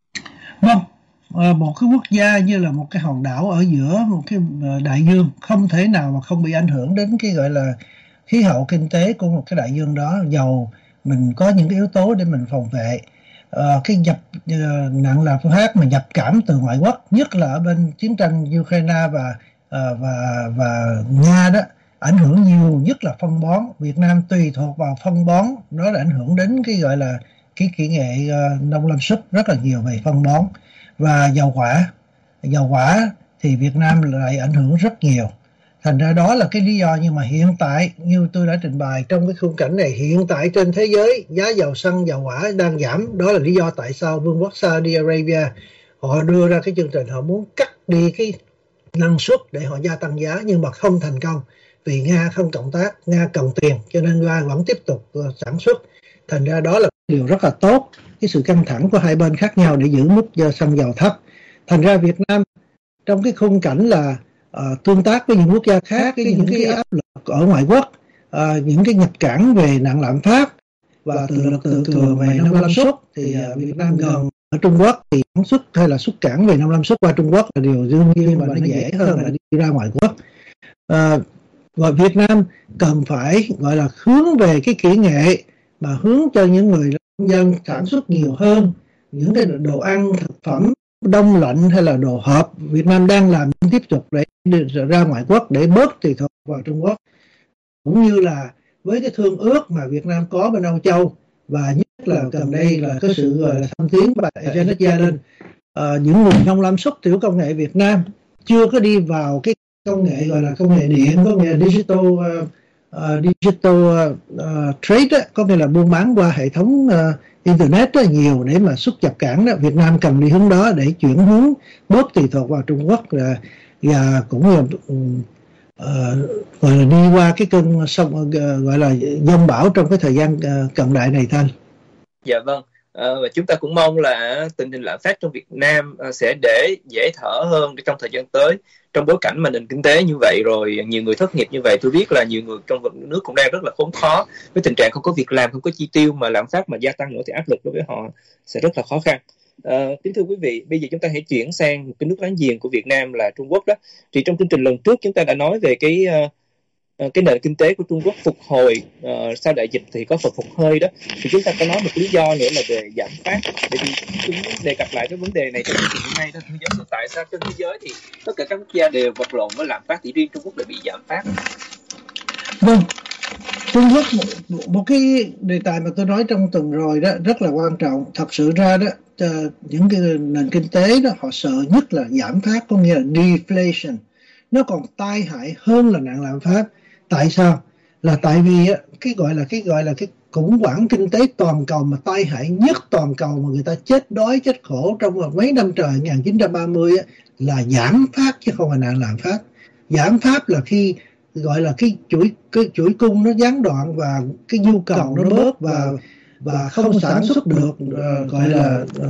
Vâng, uh, một cái quốc gia như là một cái hòn đảo ở giữa một cái uh, đại dương, không thể nào mà không bị ảnh hưởng đến cái gọi là khí hậu kinh tế của một cái đại dương đó, dầu mình có những cái yếu tố để mình phòng vệ. Uh, cái nhập uh, nặng lạm phát mà nhập cảm từ ngoại quốc, nhất là ở bên chiến tranh Ukraine và uh, và và Nga đó, ảnh hưởng nhiều, nhất là phân bón. Việt Nam tùy thuộc vào phân bón, đó là ảnh hưởng đến cái gọi là cái kỹ nghệ uh, nông lâm súc rất là nhiều về phân bón. Và dầu hỏa, dầu hỏa thì Việt Nam lại ảnh hưởng rất nhiều. Thành ra đó là cái lý do, nhưng mà hiện tại như tôi đã trình bày trong cái khung cảnh này, hiện tại trên thế giới giá dầu xăng, dầu hỏa đang giảm. Đó là lý do tại sao Vương quốc Saudi Arabia họ đưa ra cái chương trình họ muốn cắt đi cái năng suất để họ gia tăng giá, nhưng mà không thành công vì Nga không cộng tác, Nga cần tiền, cho nên Nga vẫn tiếp tục sản xuất. Thành ra đó là điều rất là tốt, cái sự căng thẳng của hai bên khác nhau để giữ mức xăng dầu thấp. Thành ra Việt Nam trong cái khung cảnh là Uh, tương tác với những quốc gia khác, với những cái áp lực ở ngoại quốc, uh, những cái nhập cảng về nặng lạm phát và từ lực tự thừa về nông lâm súc, thì uh, Việt Nam gần ở Trung Quốc thì sản xuất hay là xuất cảng về nông lâm súc qua Trung Quốc là điều đương nhiên, mà nó dễ hơn là đi ra ngoại quốc. Uh, và Việt Nam cần phải gọi là hướng về cái kỹ nghệ mà hướng cho những người nông dân sản xuất nhiều hơn những cái đồ ăn, thực phẩm đông lạnh hay là đồ hộp. Việt Nam đang làm tiếp tục để ra ngoại quốc để bớt tùy thuộc vào Trung Quốc, cũng như là với cái thương ước mà Việt Nam có bên Âu Châu, và nhất là gần đây là cái sự gọi là thăng tiến bà Janet Yellen. Uh, những người nông lâm xuất tiểu công nghệ Việt Nam chưa có đi vào cái công nghệ gọi là công nghệ điện, công nghệ digital uh, uh, digital uh, uh, trade đó, có nghĩa là buôn bán qua hệ thống uh, internet rất là nhiều để mà xuất nhập cảng đó. Việt Nam cần đi hướng đó để chuyển hướng bớt tùy thuộc vào Trung Quốc, và, và cũng là uh, gọi là đi qua cái cơn sông uh, gọi là dông bão trong cái thời gian uh, cận đại này Thanh. Dạ vâng. Uh, và chúng ta cũng mong là tình hình lạm phát trong Việt Nam uh, sẽ để dễ thở hơn trong thời gian tới, trong bối cảnh mà nền kinh tế như vậy, rồi nhiều người thất nghiệp như vậy. Tôi biết là nhiều người trong nước cũng đang rất là khốn khó với tình trạng không có việc làm, không có chi tiêu, mà lạm phát mà gia tăng nữa thì áp lực đối với họ sẽ rất là khó khăn. Uh, kính thưa quý vị, bây giờ chúng ta hãy chuyển sang cái nước láng giềng của Việt Nam là Trung Quốc đó. Thì trong chương trình lần trước chúng ta đã nói về cái uh, cái nền kinh tế của Trung Quốc phục hồi uh, sau đại dịch thì có phần phục hơi đó, thì chúng ta có nói một lý do nữa là về giảm phát. Vậy thì chúng đề cập lại cái vấn đề này trong chương trình hôm nay đó, thưa giáo sư, tại sao trên thế giới thì tất cả các quốc gia đều vật lộn với lạm phát, thì riêng Trung Quốc lại bị giảm phát? Vâng, Trung Quốc một, một cái đề tài mà tôi nói trong tuần rồi đó rất là quan trọng. Thật sự ra đó những cái nền kinh tế đó họ sợ nhất là giảm phát, có nghĩa là deflation. Nó còn tai hại hơn là nặng lạm phát. Tại sao? Là tại vì cái gọi là cái gọi là cái khủng hoảng kinh tế toàn cầu mà tai hại nhất toàn cầu mà người ta chết đói chết khổ trong mấy năm trời một nghìn chín trăm ba mươi á, là giảm phát chứ không phải là lạm phát. Giảm phát là khi gọi là cái chuỗi cái chuỗi cung nó gián đoạn và cái nhu cầu nó bớt và và không sản xuất được uh, gọi là uh,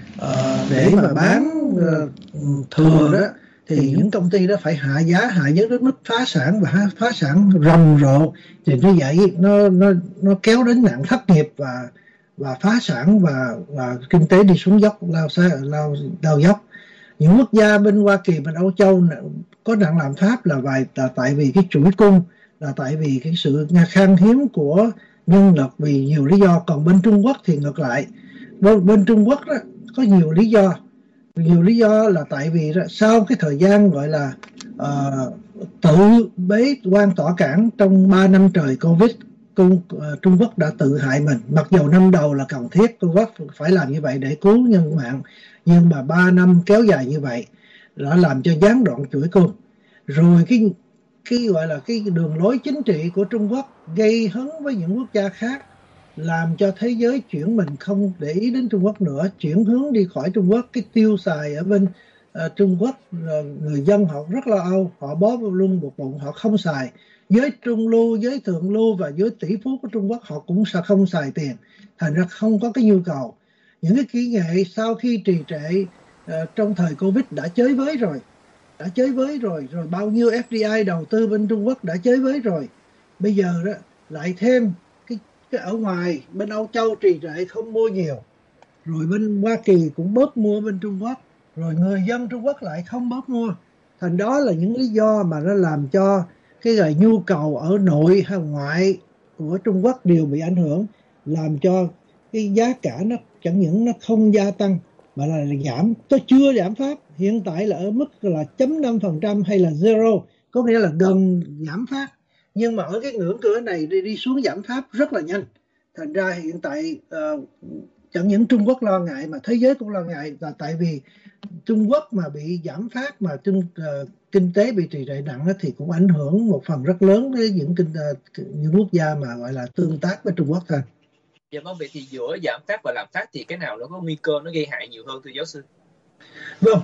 uh, để mà bán uh, thừa đó, thì những công ty đó phải hạ giá, hạ giá đến mức phá sản và phá sản rầm rộ. Thì như vậy nó nó nó kéo đến nạn thất nghiệp và và phá sản và và kinh tế đi xuống dốc, lao xa lao đau dốc. Những quốc gia bên Hoa Kỳ, bên Âu Châu có nạn lạm phát là vài là tại vì cái chuỗi cung, là tại vì cái sự khan hiếm của nhân lực vì nhiều lý do. Còn bên Trung Quốc thì ngược lại, bên, bên Trung Quốc đó có nhiều lý do. Nhiều lý do là tại vì sau cái thời gian gọi là uh, tự bế quan tỏa cản trong ba năm trời Covid, Trung, uh, Trung Quốc đã tự hại mình. Mặc dù năm đầu là cần thiết, Trung Quốc phải làm như vậy để cứu nhân mạng, nhưng mà ba năm kéo dài như vậy đã làm cho gián đoạn chuỗi cung. Rồi cái cái gọi là cái đường lối chính trị của Trung Quốc gây hấn với những quốc gia khác, làm cho thế giới chuyển mình không để ý đến Trung Quốc nữa, chuyển hướng đi khỏi Trung Quốc. Cái tiêu xài ở bên uh, Trung Quốc, uh, người dân họ rất lo âu, họ bó luôn một bụng, họ không xài. Giới trung lưu, giới thượng lưu và giới tỷ phú của Trung Quốc họ cũng sẽ không xài tiền, thành ra không có cái nhu cầu. Những cái kỹ nghệ sau khi trì trệ uh, trong thời Covid đã chới với rồi, đã chới với rồi, rồi bao nhiêu ép đê i đầu tư bên Trung Quốc đã chới với rồi. Bây giờ đó lại thêm cái ở ngoài bên Âu Châu trì trệ không mua nhiều, rồi bên Hoa Kỳ cũng bớt mua bên Trung Quốc, rồi người dân Trung Quốc lại không bớt mua. Thành đó là những lý do mà nó làm cho cái là nhu cầu ở nội hay ngoại của Trung Quốc đều bị ảnh hưởng, làm cho cái giá cả nó chẳng những nó không gia tăng mà là giảm. Nó chưa giảm pháp, hiện tại là ở mức là chấm năm phần trăm hay là zero, có nghĩa là gần giảm phát. Nhưng mà ở cái ngưỡng cửa này đi, đi xuống giảm pháp rất là nhanh. Thành ra hiện tại uh, chẳng những Trung Quốc lo ngại mà thế giới cũng lo ngại, là tại vì Trung Quốc mà bị giảm phát mà trung, uh, kinh tế bị trì trệ nặng thì cũng ảnh hưởng một phần rất lớn với những kinh uh, những quốc gia mà gọi là tương tác với Trung Quốc thôi. Dạ vâng, vậy thì giữa giảm phát và lạm phát thì cái nào nó có nguy cơ nó gây hại nhiều hơn thưa giáo sư? Vâng,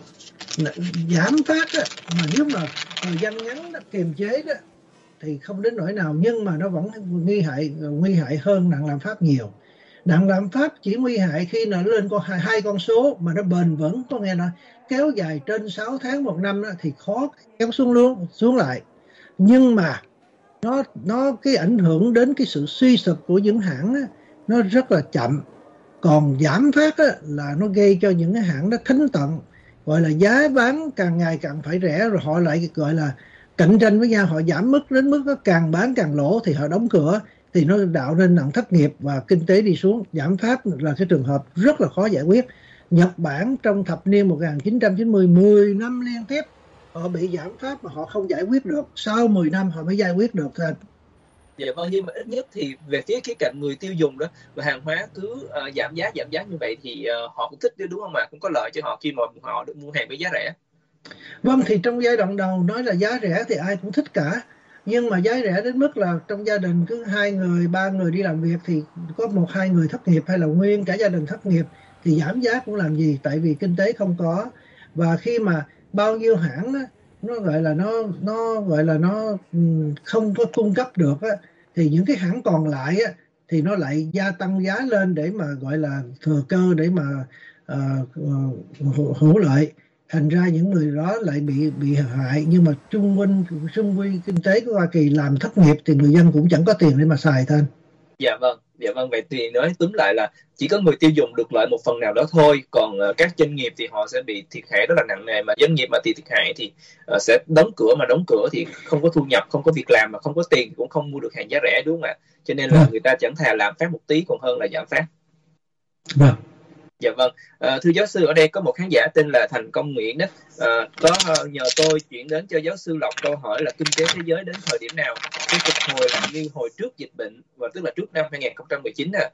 giảm phát đó, mà nếu mà thời gian ngắn đó, kiềm chế đó thì không đến nỗi nào, nhưng mà nó vẫn nguy hại nguy hại hơn nạn lạm phát nhiều. Nạn lạm phát chỉ nguy hại khi nó lên con hai, hai con số mà nó bền vững, có nghe nói kéo dài trên sáu tháng một năm đó, thì khó kéo xuống luôn xuống lại. Nhưng mà nó nó cái ảnh hưởng đến cái sự suy sụp của những hãng đó, nó rất là chậm. Còn giảm phát đó, là nó gây cho những cái hãng đó thính tận, gọi là giá bán càng ngày càng phải rẻ, rồi họ lại gọi là cạnh tranh với nhau, họ giảm mức đến mức nó càng bán càng lỗ thì họ đóng cửa, thì nó tạo nên nạn thất nghiệp và kinh tế đi xuống. Giảm phát là cái trường hợp rất là khó giải quyết. Nhật Bản trong thập niên một nghìn chín trăm chín mươi, mười năm liên tiếp họ bị giảm phát mà họ không giải quyết được, sau mười năm họ mới giải quyết được thôi. Dạ vâng, nhưng mà ít nhất thì về phía khía cạnh người tiêu dùng đó, và hàng hóa cứ uh, giảm giá giảm giá như vậy thì uh, họ cũng thích đúng không ạ? Cũng có lợi cho họ khi mà họ được mua hàng với giá rẻ. Vâng, thì trong giai đoạn đầu nói là giá rẻ thì ai cũng thích cả. Nhưng mà giá rẻ đến mức là trong gia đình cứ hai người, ba người đi làm việc thì có một hai người thất nghiệp, hay là nguyên cả gia đình thất nghiệp, thì giảm giá cũng làm gì, tại vì kinh tế không có. Và khi mà bao nhiêu hãng đó, nó gọi là nó nó gọi là nó không có cung cấp được á, thì những cái hãng còn lại á, thì nó lại gia tăng giá lên để mà gọi là thừa cơ để mà uh, uh, hưởng lợi. Thành ra những người đó lại bị bị hại. Nhưng mà trung quy trung quy kinh tế của Hoa Kỳ làm thất nghiệp thì người dân cũng chẳng có tiền để mà xài thôi. Dạ vâng, dạ vâng, vậy thì nói túm lại là chỉ có người tiêu dùng được lợi một phần nào đó thôi, còn uh, các doanh nghiệp thì họ sẽ bị thiệt hại rất là nặng nề, mà doanh nghiệp mà thì thiệt hại thì uh, sẽ đóng cửa, mà đóng cửa thì không có thu nhập, không có việc làm, mà không có tiền thì cũng không mua được hàng giá rẻ, đúng không ạ? Cho nên là à. người ta chẳng thà làm phát một tí còn hơn là giảm phát. Vâng. Dạ vâng, à, thưa giáo sư, ở đây có một khán giả tên là Thành Công Nguyễn đó, à, có nhờ tôi chuyển đến cho giáo sư Lộc câu hỏi là kinh tế thế giới đến thời điểm nào sẽ phục hồi lại như hồi trước dịch bệnh, và tức là trước năm hai không một chín à.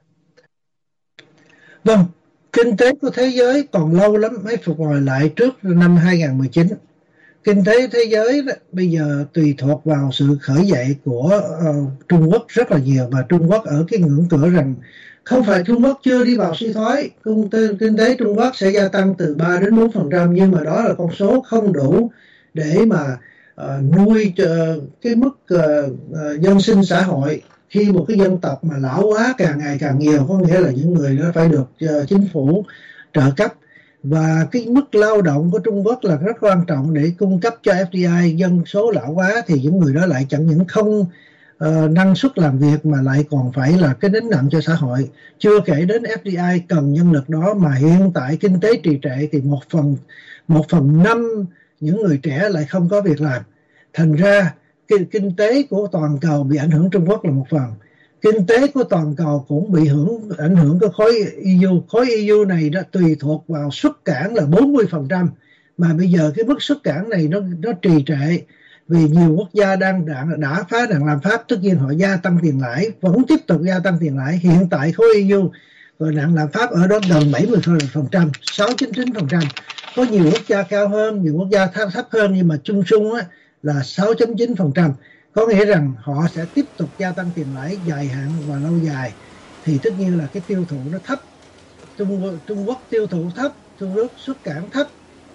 Vâng, kinh tế của thế giới còn lâu lắm mới phục hồi lại trước năm hai không một chín. kinh tế thế giới đó, bây giờ tùy thuộc vào sự khởi dậy của uh, Trung Quốc rất là nhiều, và Trung Quốc ở cái ngưỡng cửa rằng không phải Trung Quốc chưa đi vào suy thoái, kinh tế, kinh tế Trung Quốc sẽ gia tăng từ ba đến bốn phần trăm, nhưng mà đó là con số không đủ để mà uh, nuôi uh, cái mức uh, uh, dân sinh xã hội. Khi một cái dân tộc mà lão hóa càng ngày càng nhiều, có nghĩa là những người đó phải được uh, chính phủ trợ cấp. Và cái mức lao động của Trung Quốc là rất quan trọng để cung cấp cho ép đê i. Dân số lão hóa thì những người đó lại chẳng những không uh, năng suất làm việc mà lại còn phải là cái gánh nặng cho xã hội. Chưa kể đến ép đê i cần nhân lực đó, mà hiện tại kinh tế trì trệ thì một phần một phần năm những người trẻ lại không có việc làm. Thành ra cái kinh tế của toàn cầu bị ảnh hưởng Trung Quốc là một phần. Kinh tế của toàn cầu cũng bị hưởng ảnh hưởng của khối e u. Khối e u này đó tùy thuộc vào xuất cảng là bốn mươi phần trăm, mà bây giờ cái mức xuất cảng này nó nó trì trệ vì nhiều quốc gia đang đã, đã phá đảng làm pháp, tất nhiên họ gia tăng tiền lãi, vẫn tiếp tục gia tăng tiền lãi. Hiện tại khối e u rồi nạn lạm phát ở đó gần bảy mươi phần trăm, sáu mươi chín phần trăm. Có nhiều quốc gia cao hơn, nhiều quốc gia thấp hơn, nhưng mà chung chung á là sáu mươi chín phần trăm. Có nghĩa rằng họ sẽ tiếp tục gia tăng tiền lãi dài hạn và lâu dài, thì tất nhiên là cái tiêu thụ nó thấp. Trung, Trung Quốc tiêu thụ thấp, Trung Quốc xuất cảng thấp,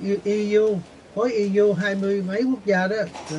e u, khối e u hai mươi mấy quốc gia đó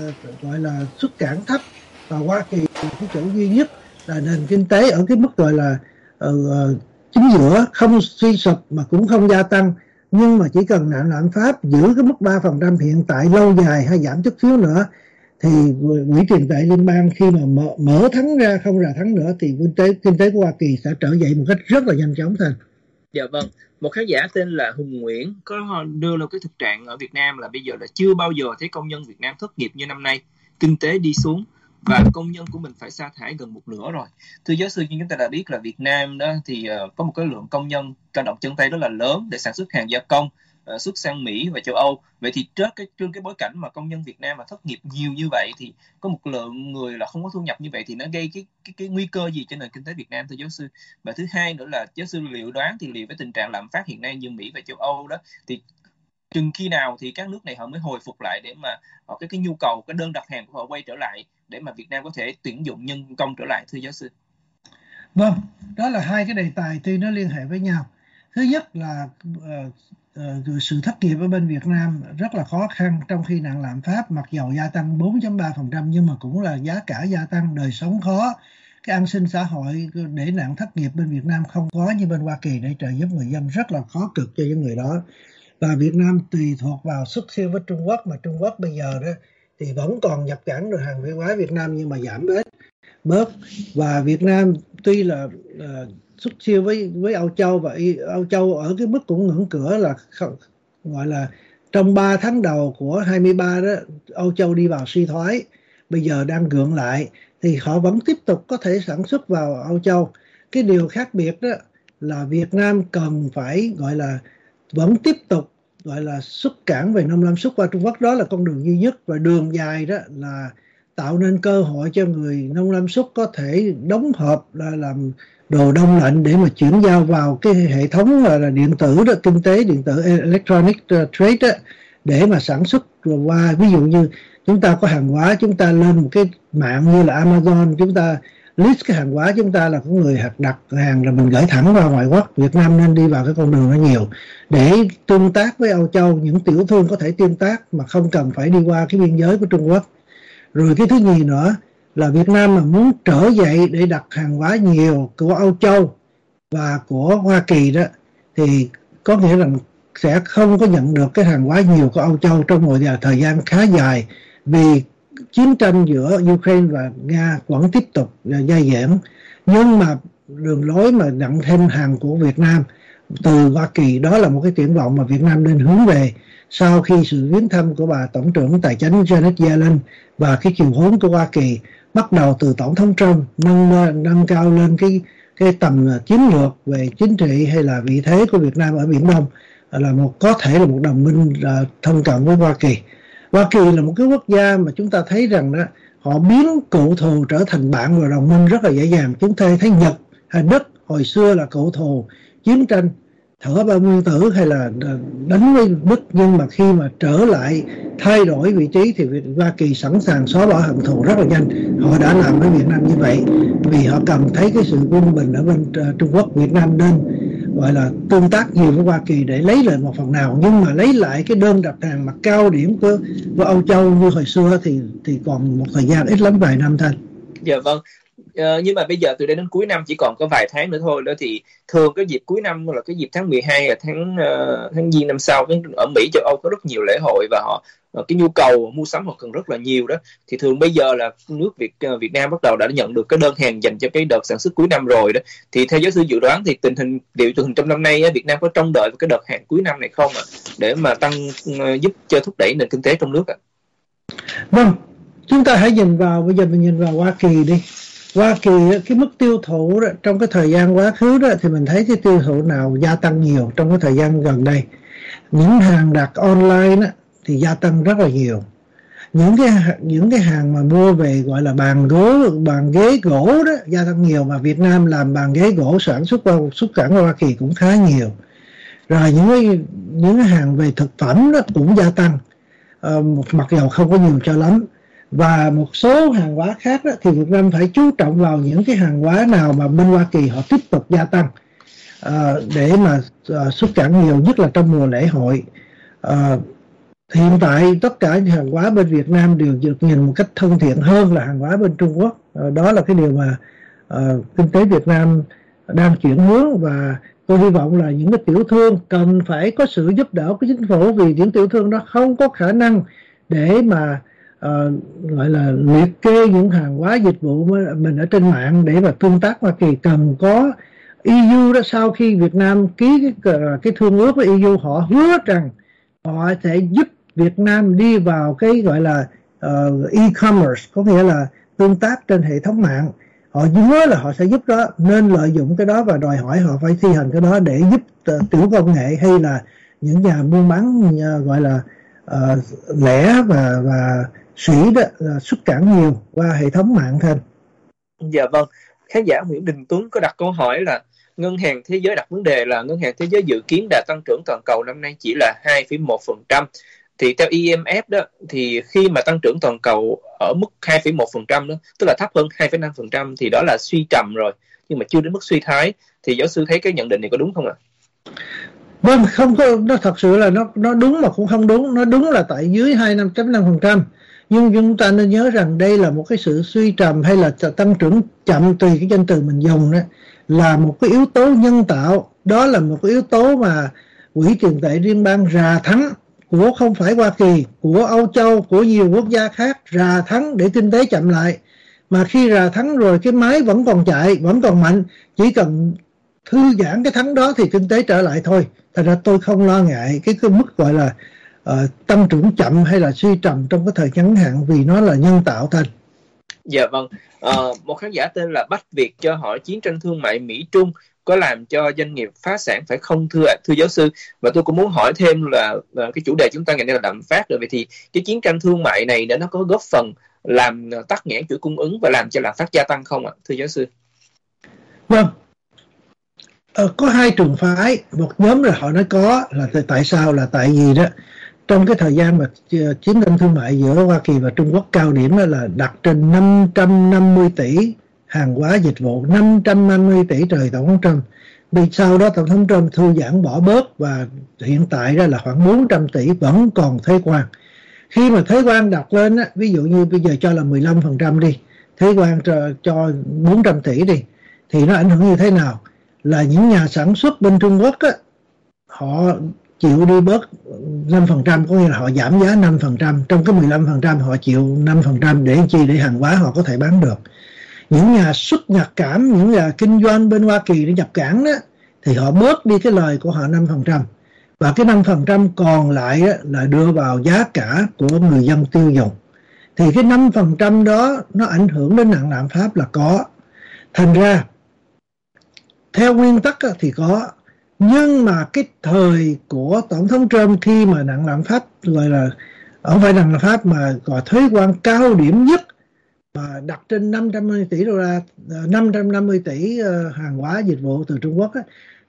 gọi là xuất cảng thấp, và Hoa Kỳ là cái chỗ duy nhất là nền kinh tế ở cái mức gọi là uh, chính giữa, không suy sụp mà cũng không gia tăng. Nhưng mà chỉ cần nạn lạm phát giữ cái mức ba phần trăm hiện tại lâu dài hay giảm chút xíu nữa, thì quỹ tiền tệ liên bang khi mà mở, mở thắng ra không ra thắng nữa thì kinh tế kinh tế của Hoa Kỳ sẽ trở dậy một cách rất là nhanh chóng thôi. Dạ vâng, một khán giả tên là Hùng Nguyễn có đưa ra cái thực trạng ở Việt Nam là bây giờ là chưa bao giờ thấy công nhân Việt Nam thất nghiệp như năm nay, kinh tế đi xuống và công nhân của mình phải sa thải gần một nửa rồi. Thưa giáo sư, như chúng ta đã biết là Việt Nam đó thì uh, có một cái lượng công nhân lao động chân tay rất là lớn để sản xuất hàng gia công, uh, xuất sang Mỹ và châu Âu. Vậy thì trước cái trên cái bối cảnh mà công nhân Việt Nam mà thất nghiệp nhiều như vậy, thì có một lượng người là không có thu nhập như vậy, thì nó gây cái cái cái nguy cơ gì cho nền kinh tế Việt Nam, thưa giáo sư? Và thứ hai nữa là giáo sư liệu đoán thì liệu với tình trạng lạm phát hiện nay như Mỹ và châu Âu đó, thì chừng khi nào thì các nước này họ mới hồi phục lại để mà họ cái cái nhu cầu, cái đơn đặt hàng của họ quay trở lại để mà Việt Nam có thể tuyển dụng nhân công trở lại, thưa giáo sư? Vâng, đó là hai cái đề tài tuy nó liên hệ với nhau. Thứ nhất là uh, uh, sự thất nghiệp ở bên Việt Nam rất là khó khăn, trong khi nạn lạm phát mặc dầu gia tăng bốn phẩy ba phần trăm nhưng mà cũng là giá cả gia tăng, đời sống khó, cái an sinh xã hội để nạn thất nghiệp bên Việt Nam không có như bên Hoa Kỳ để trợ giúp người dân, rất là khó cực cho những người đó. Và Việt Nam tùy thuộc vào xuất siêu với Trung Quốc, mà Trung Quốc bây giờ đó thì vẫn còn nhập cảng được hàng hóa Việt Nam nhưng mà giảm bớt bớt và Việt Nam tuy là uh, xuất siêu với với Âu Châu, và Âu Châu ở cái mức cũng ngưỡng cửa là không, gọi là trong ba tháng đầu của hai mươi ba đó Âu Châu đi vào suy thoái, bây giờ đang gượng lại thì họ vẫn tiếp tục có thể sản xuất vào Âu Châu. Cái điều khác biệt đó là Việt Nam cần phải gọi là vẫn tiếp tục gọi là xuất cảng về nông lâm xuất qua Trung Quốc, đó là con đường duy nhất, và đường dài đó là tạo nên cơ hội cho người nông lâm xuất có thể đóng hộp là làm đồ đông lạnh để mà chuyển giao vào cái hệ thống là điện tử đó, kinh tế điện tử, electronic trade đó, để mà sản xuất rồi qua, ví dụ như chúng ta có hàng hóa, chúng ta lên một cái mạng như là Amazon, chúng ta list cái hàng hóa chúng ta là có người đặt hàng rồi mình gửi thẳng vào ngoại quốc. Việt Nam nên đi vào cái con đường nó nhiều để tương tác với Âu Châu, những tiểu thương có thể tương tác mà không cần phải đi qua cái biên giới của Trung Quốc. Rồi cái thứ nhì nữa là Việt Nam mà muốn trở dậy để đặt hàng hóa nhiều của Âu Châu và của Hoa Kỳ đó, thì có nghĩa là sẽ không có nhận được cái hàng hóa nhiều của Âu Châu trong một thời gian khá dài, vì chiến tranh giữa Ukraine và Nga vẫn tiếp tục dai dẳng. Nhưng mà đường lối mà nhận thêm hàng của Việt Nam từ Hoa Kỳ, đó là một cái triển vọng mà Việt Nam nên hướng về sau khi sự viếng thăm của bà Tổng trưởng Tài chính Janet Yellen và cái kiều hối của Hoa Kỳ bắt đầu từ Tổng thống Trump nâng, nâng cao lên cái, cái tầm chiến lược về chính trị hay là vị thế của Việt Nam ở Biển Đông, là một có thể là một đồng minh là thân cận với Hoa Kỳ. Hoa Kỳ là một cái quốc gia mà chúng ta thấy rằng đó, họ biến cựu thù trở thành bạn và đồng minh rất là dễ dàng. Chúng ta thấy Nhật hay Đức hồi xưa là cựu thù chiến tranh thở bom nguyên tử hay là đánh với Đức, nhưng mà khi mà trở lại thay đổi vị trí thì Hoa Kỳ sẵn sàng xóa bỏ hận thù rất là nhanh. Họ đã làm với Việt Nam như vậy vì họ cần thấy cái sự quân bình ở bên Trung Quốc. Việt Nam nên gọi là tương tác nhiều với Hoa Kỳ để lấy lại một phần nào, nhưng mà lấy lại cái đơn đặt hàng mà cao điểm của, của Âu Châu như hồi xưa thì thì còn một thời gian ít lắm, vài năm thôi. Dạ vâng. Ờ, nhưng mà bây giờ từ đây đến cuối năm chỉ còn có vài tháng nữa thôi đó, thì thường cái dịp cuối năm là cái dịp tháng mười hai, là tháng uh, tháng Giêng năm sau, ở Mỹ châu Âu có rất nhiều lễ hội và họ cái nhu cầu mua sắm họ cần rất là nhiều đó. Thì thường bây giờ là nước Việt uh, Việt Nam bắt đầu đã nhận được cái đơn hàng dành cho cái đợt sản xuất cuối năm rồi đó. Thì theo giáo sư dự đoán thì tình hình điều tình hình trong năm nay Việt Nam có trông đợi cái đợt hàng cuối năm này không ạ, à, để mà tăng uh, giúp cho thúc đẩy nền kinh tế trong nước ạ? À? Vâng, chúng ta hãy nhìn vào, bây giờ mình nhìn vào Hoa Kỳ đi. Hoa Kỳ cái mức tiêu thụ đó, trong cái thời gian quá khứ đó thì mình thấy cái tiêu thụ nào gia tăng nhiều trong cái thời gian gần đây. Những hàng đặt online đó, thì gia tăng rất là nhiều. Những cái những cái hàng mà mua về gọi là bàn gỗ, bàn ghế gỗ đó gia tăng nhiều, mà Việt Nam làm bàn ghế gỗ sản xuất qua xuất cảng qua Hoa Kỳ cũng khá nhiều. Rồi những cái những cái hàng về thực phẩm đó cũng gia tăng, à, mặc dù không có nhiều cho lắm. Và một số hàng hóa khác đó, thì Việt Nam phải chú trọng vào những cái hàng hóa nào mà bên Hoa Kỳ họ tiếp tục gia tăng à, để mà à, xuất cảng nhiều, nhất là trong mùa lễ hội. À, hiện tại tất cả những hàng hóa bên Việt Nam đều được nhìn một cách thân thiện hơn là hàng hóa bên Trung Quốc. À, đó là cái điều mà à, kinh tế Việt Nam đang chuyển hướng, và tôi hy vọng là những cái tiểu thương cần phải có sự giúp đỡ của chính phủ, vì những tiểu thương đó không có khả năng để mà Uh, gọi là liệt kê những hàng hóa dịch vụ mình ở trên mạng để mà tương tác. Hoa Kỳ cần có e u đó, sau khi Việt Nam ký cái, cái thương ước với e u, họ hứa rằng họ sẽ giúp Việt Nam đi vào cái gọi là uh, e-commerce, có nghĩa là tương tác trên hệ thống mạng. Họ hứa là họ sẽ giúp đó, nên lợi dụng cái đó và đòi hỏi họ phải thi hành cái đó để giúp uh, tiểu công nghệ hay là những nhà buôn bán uh, gọi là uh, lẻ và và sĩ đó là xuất cảng nhiều qua hệ thống mạng thêm. Dạ vâng. Khán giả Nguyễn Đình Tuấn có đặt câu hỏi là Ngân hàng Thế giới đặt vấn đề là Ngân hàng Thế giới dự kiến đà tăng trưởng toàn cầu năm nay chỉ là hai phẩy một phần trăm. Thì theo i em ép đó, thì khi mà tăng trưởng toàn cầu ở mức hai phẩy một phần trăm đó, tức là thấp hơn hai phẩy năm phần trăm, thì đó là suy trầm rồi, nhưng mà chưa đến mức suy thoái. Thì giáo sư thấy cái nhận định này có đúng không ạ? Vâng, không có, nó thật sự là nó nó đúng mà cũng không đúng. Nó đúng là tại dưới hai mươi lăm phẩy năm phần trăm. Nhưng chúng ta nên nhớ rằng đây là một cái sự suy trầm hay là tăng trưởng chậm, tùy cái danh từ mình dùng đó, là một cái yếu tố nhân tạo. Đó là một cái yếu tố mà Quỹ tiền tệ liên bang rà thắng của không phải Hoa Kỳ, của Âu Châu, của nhiều quốc gia khác, rà thắng để kinh tế chậm lại. Mà khi rà thắng rồi cái máy vẫn còn chạy, vẫn còn mạnh, chỉ cần thư giãn cái thắng đó thì kinh tế trở lại thôi. Thật ra tôi không lo ngại cái, cái mức gọi là uh, tăng trưởng chậm hay là suy trầm trong cái thời ngắn hạn, vì nó là nhân tạo thôi. Dạ vâng. Uh, một khán giả tên là Bách Việt cho hỏi chiến tranh thương mại Mỹ-Trung có làm cho doanh nghiệp phá sản phải không thưa thưa giáo sư? Và tôi cũng muốn hỏi thêm là, là cái chủ đề chúng ta ngày nay là lạm phát rồi, vậy thì cái chiến tranh thương mại này đã nó có góp phần làm tắc nghẽn chuỗi cung ứng và làm cho lạm phát gia tăng không ạ, thưa giáo sư? Vâng. Ờ, có hai trường phái. Một nhóm là họ nói có, là tại sao, là tại vì đó trong cái thời gian mà chiến tranh thương mại giữa Hoa Kỳ và Trung Quốc cao điểm đó là đặt trên năm trăm năm mươi tỷ hàng hóa dịch vụ, năm trăm năm mươi tỷ trời Tổng thống Trump. Vì sau đó Tổng thống Trump thư giãn bỏ bớt, và hiện tại đó là khoảng bốn trăm tỷ vẫn còn thuế quan. Khi mà thuế quan đặt lên á, ví dụ như bây giờ cho là mười lăm phần trăm đi, thuế quan cho, cho bốn trăm tỷ đi, thì nó ảnh hưởng như thế nào? Là những nhà sản xuất bên Trung Quốc á, họ chịu đi bớt năm phần trăm, có nghĩa là họ giảm giá năm phần trăm, trong cái mười lăm phần trăm họ chịu năm phần trăm để chi, để hàng hóa họ có thể bán được. Những nhà xuất nhập cảng, những nhà kinh doanh bên Hoa Kỳ để nhập cảng đó, thì họ bớt đi cái lời của họ năm phần trăm, và cái năm phần trăm còn lại á, là đưa vào giá cả của người dân tiêu dùng. Thì cái năm phần trăm đó nó ảnh hưởng đến nặng lạm phát là có. Thành ra theo nguyên tắc á, thì có, nhưng mà cái thời của Tổng thống Trump khi mà nặng lạm phát, gọi là không phải nặng lạm phát mà gọi thuế quan cao điểm nhất, mà đặt trên năm trăm năm mươi tỷ đô la, năm trăm năm mươi tỷ uh, hàng hóa dịch vụ từ Trung Quốc á,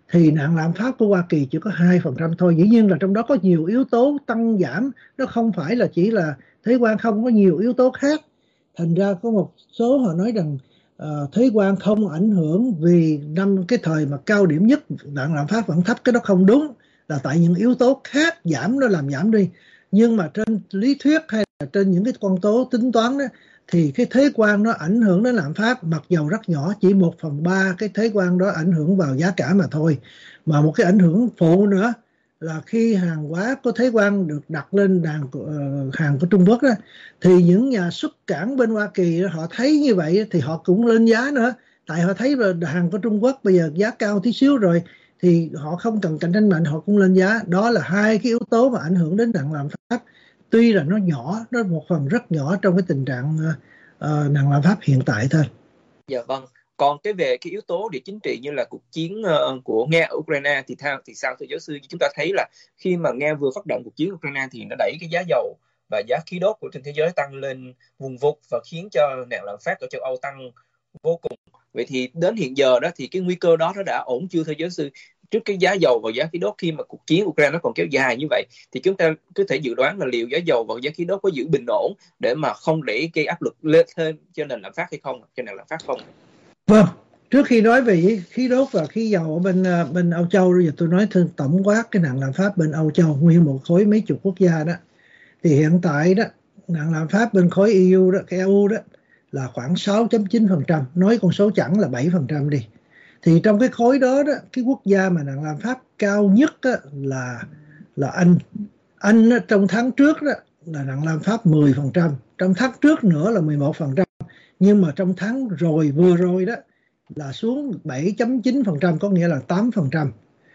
thì nạn lạm phát của Hoa Kỳ chỉ có hai phần trăm thôi. Dĩ nhiên là trong đó có nhiều yếu tố tăng giảm, nó không phải là chỉ là thuế quan không, có nhiều yếu tố khác. Thành ra có một số họ nói rằng uh, thuế quan không ảnh hưởng vì năm cái thời mà cao điểm nhất nạn lạm phát vẫn thấp. Cái đó không đúng, là tại những yếu tố khác giảm, nó làm giảm đi. Nhưng mà trên lý thuyết hay là trên những cái con số tính toán đó, thì cái thuế quan nó ảnh hưởng đến lạm phát mặc dầu rất nhỏ, chỉ một phần ba cái thuế quan đó ảnh hưởng vào giá cả mà thôi. Mà một cái ảnh hưởng phụ nữa là khi hàng hóa có thuế quan được đặt lên đàn uh, hàng của Trung Quốc đó, thì những nhà xuất cảng bên Hoa Kỳ đó, họ thấy như vậy thì họ cũng lên giá nữa. Tại họ thấy là hàng của Trung Quốc bây giờ giá cao tí xíu rồi thì họ không cần cạnh tranh mạnh, họ cũng lên giá. Đó là hai cái yếu tố mà ảnh hưởng đến nạn lạm phát. Tuy là nó nhỏ, nó một phần rất nhỏ trong cái tình trạng uh, uh, nạn lạm phát hiện tại thôi. Dạ vâng. Còn cái về cái yếu tố địa chính trị như là cuộc chiến uh, của Nga ở Ukraine thì theo thì sao thưa giáo sư? Chúng ta thấy là khi mà Nga vừa phát động cuộc chiến Ukraine thì nó đẩy cái giá dầu và giá khí đốt của trên thế giới tăng lên vùng vụt và khiến cho nạn lạm phát ở châu Âu tăng vô cùng. Vậy thì đến hiện giờ đó thì cái nguy cơ đó nó đã ổn chưa thưa giáo sư? Trước cái giá dầu và giá khí đốt, khi mà cuộc chiến Ukraine nó còn kéo dài như vậy thì chúng ta có thể dự đoán là liệu giá dầu và giá khí đốt có giữ bình ổn để mà không để gây áp lực lên thêm cho nền lạm phát hay không, cho nền lạm phát không? Vâng, trước khi nói về khí đốt và khí dầu ở bên bên Âu Châu, bây giờ tôi nói thêm tổng quát cái nạn lạm phát bên Âu Châu, nguyên một khối mấy chục quốc gia đó. Thì hiện tại đó, nạn lạm phát bên khối e u đó, cái e u đó là khoảng sáu phẩy chín phần trăm, nói con số chẵn là bảy phần trăm đi. Thì trong cái khối đó đó, cái quốc gia mà nạn lạm phát cao nhất đó là là Anh. Anh đó, trong tháng trước đó là nạn lạm phát mười phần trăm, trong tháng trước nữa là mười một phần trăm. Nhưng mà trong tháng rồi vừa rồi đó là xuống bảy phẩy chín phần trăm, có nghĩa là tám phần trăm.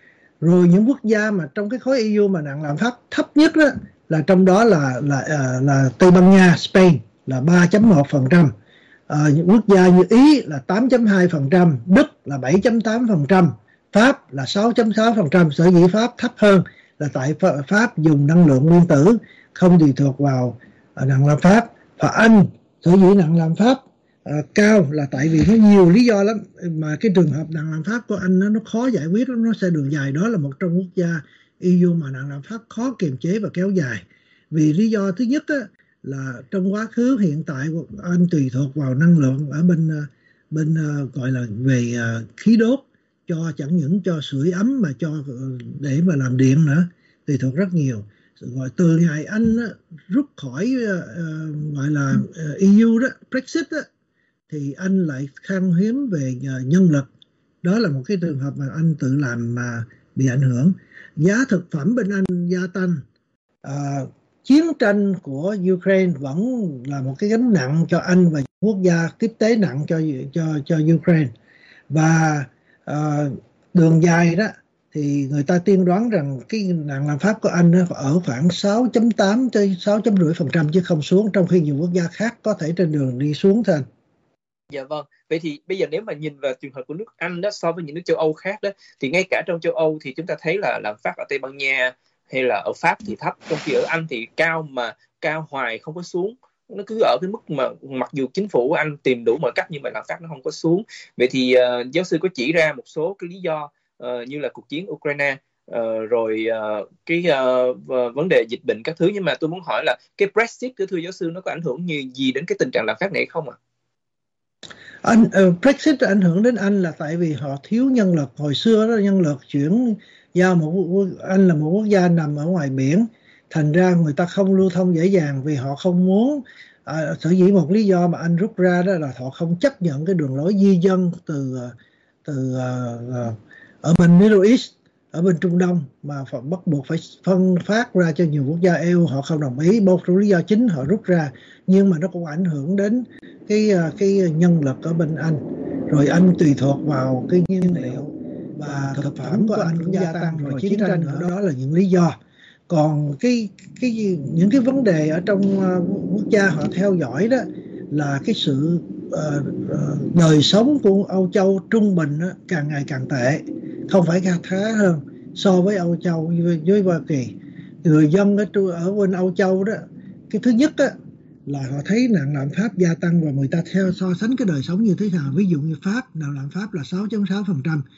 Rồi những quốc gia mà trong cái khối e u mà nạn lạm phát thấp nhất đó là trong đó là là là, là Tây Ban Nha, Spain là ba phẩy một phần trăm. À, những quốc gia như Ý là tám phẩy hai phần trăm, Đức là bảy phẩy tám phần trăm, Pháp là sáu phẩy sáu phần trăm. Sở dĩ Pháp thấp hơn là tại Pháp dùng năng lượng nguyên tử, không tùy thuộc vào nạn lạm phát. Và Anh sở dĩ nạn lạm phát À, cao là tại vì nó nhiều lý do lắm, mà cái trường hợp nạn lạm phát của Anh nó, nó khó giải quyết lắm, nó sẽ đường dài. Đó là một trong quốc gia e u mà nạn lạm phát khó kiềm chế và kéo dài. Vì lý do thứ nhất á, là trong quá khứ, hiện tại Anh tùy thuộc vào năng lượng ở bên bên uh, gọi là về uh, khí đốt, cho chẳng những cho sưởi ấm mà cho uh, để mà làm điện nữa, tùy thuộc rất nhiều. Gọi từ ngày Anh á, rút khỏi uh, uh, gọi là uh, e u đó, Brexit đó, thì Anh lại khan hiếm về nhân lực. Đó là một cái trường hợp mà Anh tự làm mà bị ảnh hưởng. Giá thực phẩm bên Anh gia tăng. À, chiến tranh của Ukraine vẫn là một cái gánh nặng cho Anh và quốc gia tiếp tế nặng cho cho cho Ukraine. Và à, đường dài đó thì người ta tiên đoán rằng cái nạn lạm phát của Anh nó ở khoảng sáu phẩy tám tới sáu phẩy năm phần trăm chứ không xuống, trong khi nhiều quốc gia khác có thể trên đường đi xuống thôi. Dạ vâng. Vậy thì bây giờ nếu mà nhìn vào trường hợp của nước Anh đó so với những nước châu Âu khác đó, thì ngay cả trong châu Âu thì chúng ta thấy là lạm phát ở Tây Ban Nha hay là ở Pháp thì thấp, trong khi ở Anh thì cao, mà cao hoài không có xuống. Nó cứ ở cái mức mà mặc dù chính phủ của Anh tìm đủ mọi cách nhưng mà lạm phát nó không có xuống. Vậy thì uh, giáo sư có chỉ ra một số cái lý do uh, như là cuộc chiến Ukraine, uh, rồi uh, cái uh, vấn đề dịch bệnh các thứ, nhưng mà tôi muốn hỏi là cái Brexit, thưa giáo sư, nó có ảnh hưởng như gì đến cái tình trạng lạm phát này không ạ? À? Anh, uh, Brexit ảnh hưởng đến Anh là tại vì họ thiếu nhân lực. Hồi xưa đó nhân lực chuyển giao một Anh là một quốc gia nằm ở ngoài biển, thành ra người ta không lưu thông dễ dàng vì họ không muốn. À, sở dĩ một lý do mà Anh rút ra đó là họ không chấp nhận cái đường lối di dân từ từ uh, ở bên Middle East, ở bên Trung Đông mà phải, bắt buộc phải phân phát ra cho nhiều quốc gia e u, họ không đồng ý. Một trong lý do chính họ rút ra, nhưng mà nó cũng ảnh hưởng đến cái cái nhân lực ở bên Anh. Rồi Anh tùy thuộc vào cái nhiên liệu và thực phẩm của Anh cũng gia tăng, rồi chiến tranh nữa. Đó là những lý do. Còn cái cái những cái vấn đề ở trong quốc gia họ theo dõi đó là cái sự uh, uh, đời sống của Âu Châu trung bình đó, càng ngày càng tệ, không phải càng khá hơn so với Âu Châu với, với Hoa Kỳ. Người dân ở, ở bên Âu Châu đó, cái thứ nhất đó, là họ thấy nạn lạm phát gia tăng và người ta theo so sánh cái đời sống như thế nào. Ví dụ như Pháp, nạn lạm phát là sáu phẩy sáu phần trăm,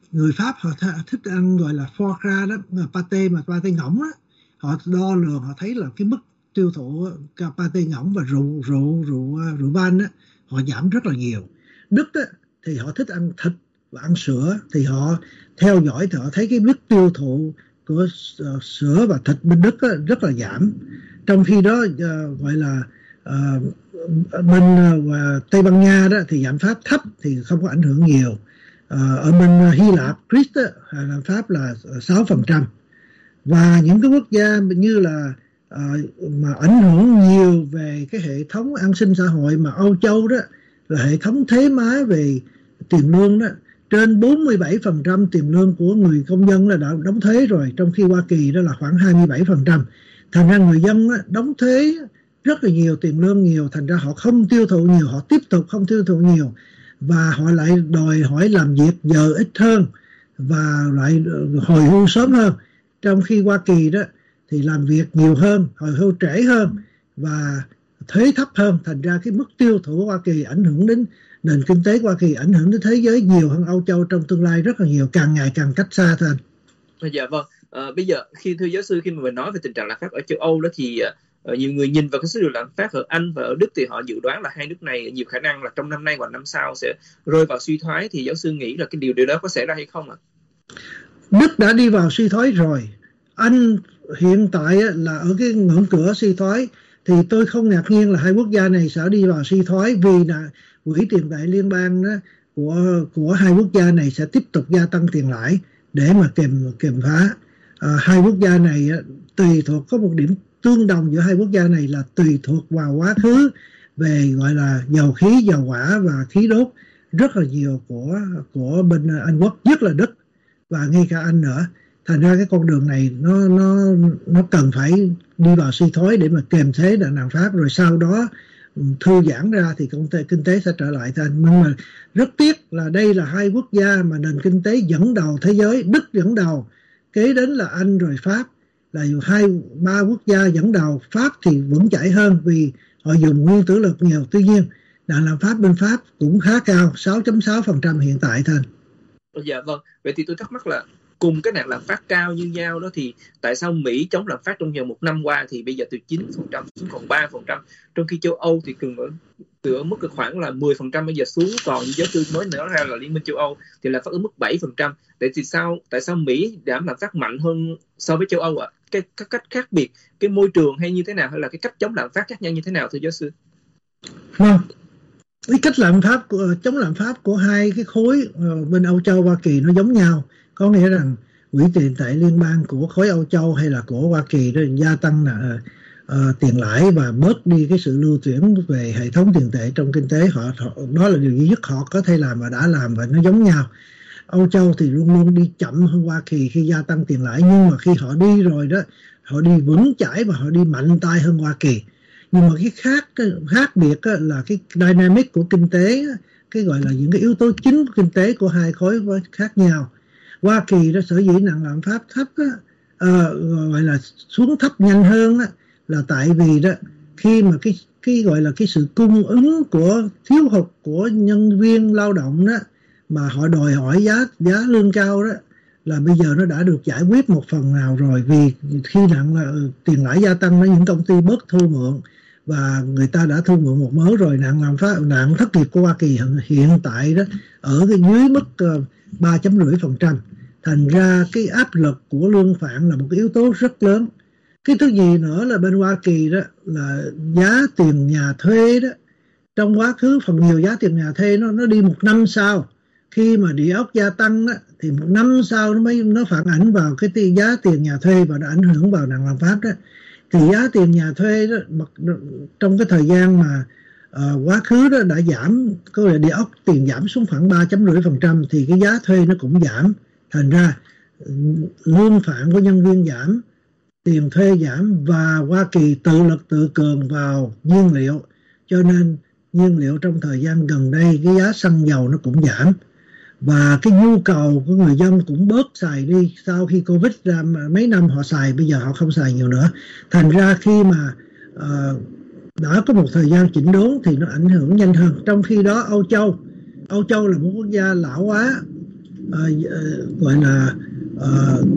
người Pháp họ th- thích ăn gọi là foie gras đó, mà pate mà pate ngỗng á, họ đo lường họ thấy là cái mức tiêu thụ cái pate ngỗng và rượu rượu rượu rượu vang á họ giảm rất là nhiều. Đức á, thì họ thích ăn thịt và ăn sữa, thì họ theo dõi thì họ thấy cái mức tiêu thụ của uh, sữa và thịt bên Đức á, rất là giảm. Trong khi đó uh, gọi là uh, bên uh, Tây Ban Nha đó thì lạm phát thấp thì không có ảnh hưởng nhiều. Uh, ở bên Hy Lạp, Greece á, lạm phát là sáu phần trăm. Và những cái quốc gia như là uh, mà ảnh hưởng nhiều về cái hệ thống an sinh xã hội mà Âu Châu đó là hệ thống thuế má về tiền lương đó, trên bốn mươi bảy phần trăm tiền lương của người công dân là đã đóng thuế rồi, trong khi Hoa Kỳ đó là khoảng hai mươi bảy phần trăm. Thành ra người dân đóng thuế rất là nhiều, tiền lương nhiều, thành ra họ không tiêu thụ nhiều, họ tiếp tục không tiêu thụ nhiều, và họ lại đòi hỏi làm việc giờ ít hơn và lại hồi hưu sớm hơn. Trong khi Hoa Kỳ đó thì làm việc nhiều hơn, hồi hưu trễ hơn và thuế thấp hơn, thành ra cái mức tiêu thụ của Hoa Kỳ ảnh hưởng đến nền kinh tế Hoa Kỳ, ảnh hưởng đến thế giới nhiều hơn Âu Châu trong tương lai rất là nhiều, càng ngày càng cách xa thôi anh. Dạ vâng. À, bây giờ khi thưa giáo sư, khi mà mình nói về tình trạng lạm phát ở châu Âu đó thì uh, nhiều người nhìn vào cái số liệu lạm phát ở Anh và ở Đức thì họ dự đoán là hai nước này nhiều khả năng là trong năm nay và năm sau sẽ rơi vào suy thoái, thì giáo sư nghĩ là cái điều điều đó có xảy ra hay không ạ? Đức đã đi vào suy thoái rồi. Anh hiện tại là ở cái ngưỡng cửa suy thoái, thì tôi không ngạc nhiên là hai quốc gia này sẽ đi vào suy thoái, vì là quỹ tiền tệ liên bang đó, của của hai quốc gia này sẽ tiếp tục gia tăng tiền lãi để mà kềm kềm phá. À, hai quốc gia này tùy thuộc, có một điểm tương đồng giữa hai quốc gia này là tùy thuộc vào quá khứ về gọi là dầu khí, dầu hỏa và khí đốt rất là nhiều của của bên Anh Quốc, nhất là Đức và ngay cả Anh nữa. Thành ra cái con đường này nó nó nó cần phải đi vào suy thoái để mà kiềm chế đà lạm phát, rồi sau đó thư giãn ra thì kinh tế kinh tế sẽ trở lại thôi. Nhưng mà rất tiếc là đây là hai quốc gia mà nền kinh tế dẫn đầu thế giới. Đức dẫn đầu, kế đến là Anh rồi Pháp, là hai ba quốc gia dẫn đầu. Pháp thì vững chãi hơn vì họ dùng nguyên tử lực nhiều, tuy nhiên đà lạm phát bên Pháp cũng khá cao, sáu phẩy sáu phần trăm hiện tại thôi. Dạ vâng. Vậy thì tôi thắc mắc là cùng cái nạn lạm phát cao như nhau đó thì tại sao Mỹ chống lạm phát trong vòng một năm qua thì bây giờ từ chín phần trăm xuống còn ba phần trăm, trong khi châu Âu thì từng ở, từ ở mức khoảng là mười phần trăm bây giờ xuống còn, như giáo sư mới nói ra là Liên minh châu Âu thì lạm phát ở mức bảy phần trăm. Tại thì sao tại sao Mỹ giảm lạm phát mạnh hơn so với châu Âu ạ? À? Cái, cái cách khác biệt, cái môi trường hay như thế nào, hay là cái cách chống lạm phát khác nhau như thế nào thưa giáo sư? Vâng. Cái cách lạm phát của, chống lạm phát của hai cái khối uh, bên Âu Châu Hoa Kỳ nó giống nhau, có nghĩa rằng quỹ tiền tệ liên bang của khối Âu Châu hay là của Hoa Kỳ đó gia tăng là uh, tiền lãi và bớt đi cái sự lưu chuyển về hệ thống tiền tệ trong kinh tế họ, họ. Đó là điều duy nhất họ có thể làm và đã làm, và nó giống nhau. Âu Châu thì luôn luôn đi chậm hơn Hoa Kỳ khi gia tăng tiền lãi, nhưng mà khi họ đi rồi đó, họ đi vững chãi và họ đi mạnh tay hơn Hoa Kỳ. Nhưng mà cái khác cái khác biệt là cái dynamic của kinh tế, cái gọi là những cái yếu tố chính của kinh tế của hai khối khác nhau. Hoa Kỳ đó sở dĩ nặng lạm phát thấp á, uh, gọi là xuống thấp nhanh hơn á, là tại vì đó khi mà cái cái gọi là cái sự cung ứng của thiếu hụt của nhân viên lao động đó mà họ đòi hỏi giá giá lương cao đó, là bây giờ nó đã được giải quyết một phần nào rồi, vì khi nặng là tiền lãi gia tăng đó, những công ty bớt thu mượn và người ta đã thu mượn một mớ rồi. Nạn lạm phát, nạn thất nghiệp của Hoa Kỳ hiện tại đó ở cái dưới mức ba phẩy năm phần trăm. Thành ra cái áp lực của lương phạn là một cái yếu tố rất lớn. Cái thứ gì nữa là bên Hoa Kỳ đó là giá tiền nhà thuê đó, trong quá khứ phần nhiều giá tiền nhà thuê nó nó đi một năm sau. Khi mà địa ốc gia tăng đó, thì một năm sau nó mới nó phản ảnh vào cái tiền, giá tiền nhà thuê và nó ảnh hưởng vào nạn lạm phát đó. Thì giá tiền nhà thuê đó, trong cái thời gian mà uh, quá khứ đó đã giảm, có nghĩa là địa ốc tiền giảm xuống khoảng ba phẩy năm phần trăm thì cái giá thuê nó cũng giảm. Thành ra lương phạn của nhân viên giảm, tiền thuê giảm, và Hoa Kỳ tự lực tự cường vào nhiên liệu, cho nên nhiên liệu trong thời gian gần đây cái giá xăng dầu nó cũng giảm, và cái nhu cầu của người dân cũng bớt xài đi. Sau khi Covid ra mấy năm họ xài, bây giờ họ không xài nhiều nữa. Thành ra khi mà uh, đã có một thời gian chỉnh đốn thì nó ảnh hưởng nhanh hơn. Trong khi đó Âu Châu Âu Châu là một quốc gia lão hóa, uh, uh, gọi là uh,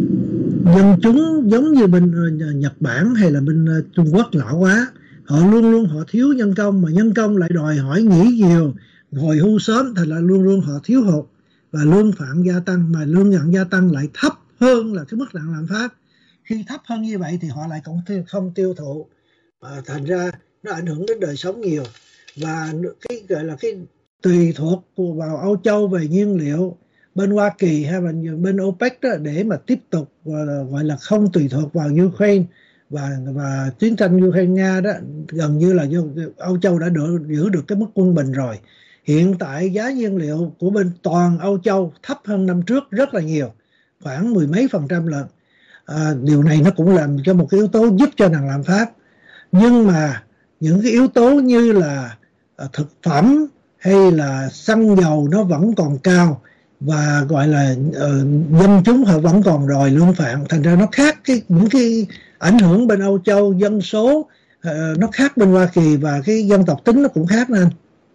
dân chúng giống như bên uh, Nhật Bản hay là bên uh, Trung Quốc lão quá. Họ luôn luôn họ thiếu nhân công, mà nhân công lại đòi hỏi nghỉ nhiều, hồi hưu sớm, thành là luôn luôn họ thiếu hụt và lương phạm gia tăng, mà lương nhận gia tăng lại thấp hơn là cái mức nặng lạm phát. Khi thấp hơn như vậy thì họ lại cũng không tiêu thụ, à, thành ra nó ảnh hưởng đến đời sống nhiều. Và cái gọi là cái tùy thuộc vào Âu Châu về nhiên liệu, bên Hoa Kỳ hay bên bên OPEC đó, để mà tiếp tục gọi là, gọi là không tùy thuộc vào Ukraine và và chiến tranh Ukraine Nga đó, gần như là Âu Châu đã được, giữ được cái mức quân bình rồi. Hiện tại giá nhiên liệu của bên toàn Âu Châu thấp hơn năm trước rất là nhiều, khoảng mười mấy phần trăm lận. À, điều này nó cũng làm cho một cái yếu tố giúp cho nạn lạm phát. Nhưng mà những cái yếu tố như là à, thực phẩm hay là xăng dầu nó vẫn còn cao, và gọi là uh, dân chúng họ vẫn còn đòi lương phạm, thành ra nó khác cái những cái ảnh hưởng bên Âu Châu, dân số uh, nó khác bên Hoa Kỳ, và cái dân tộc tính nó cũng khác nên.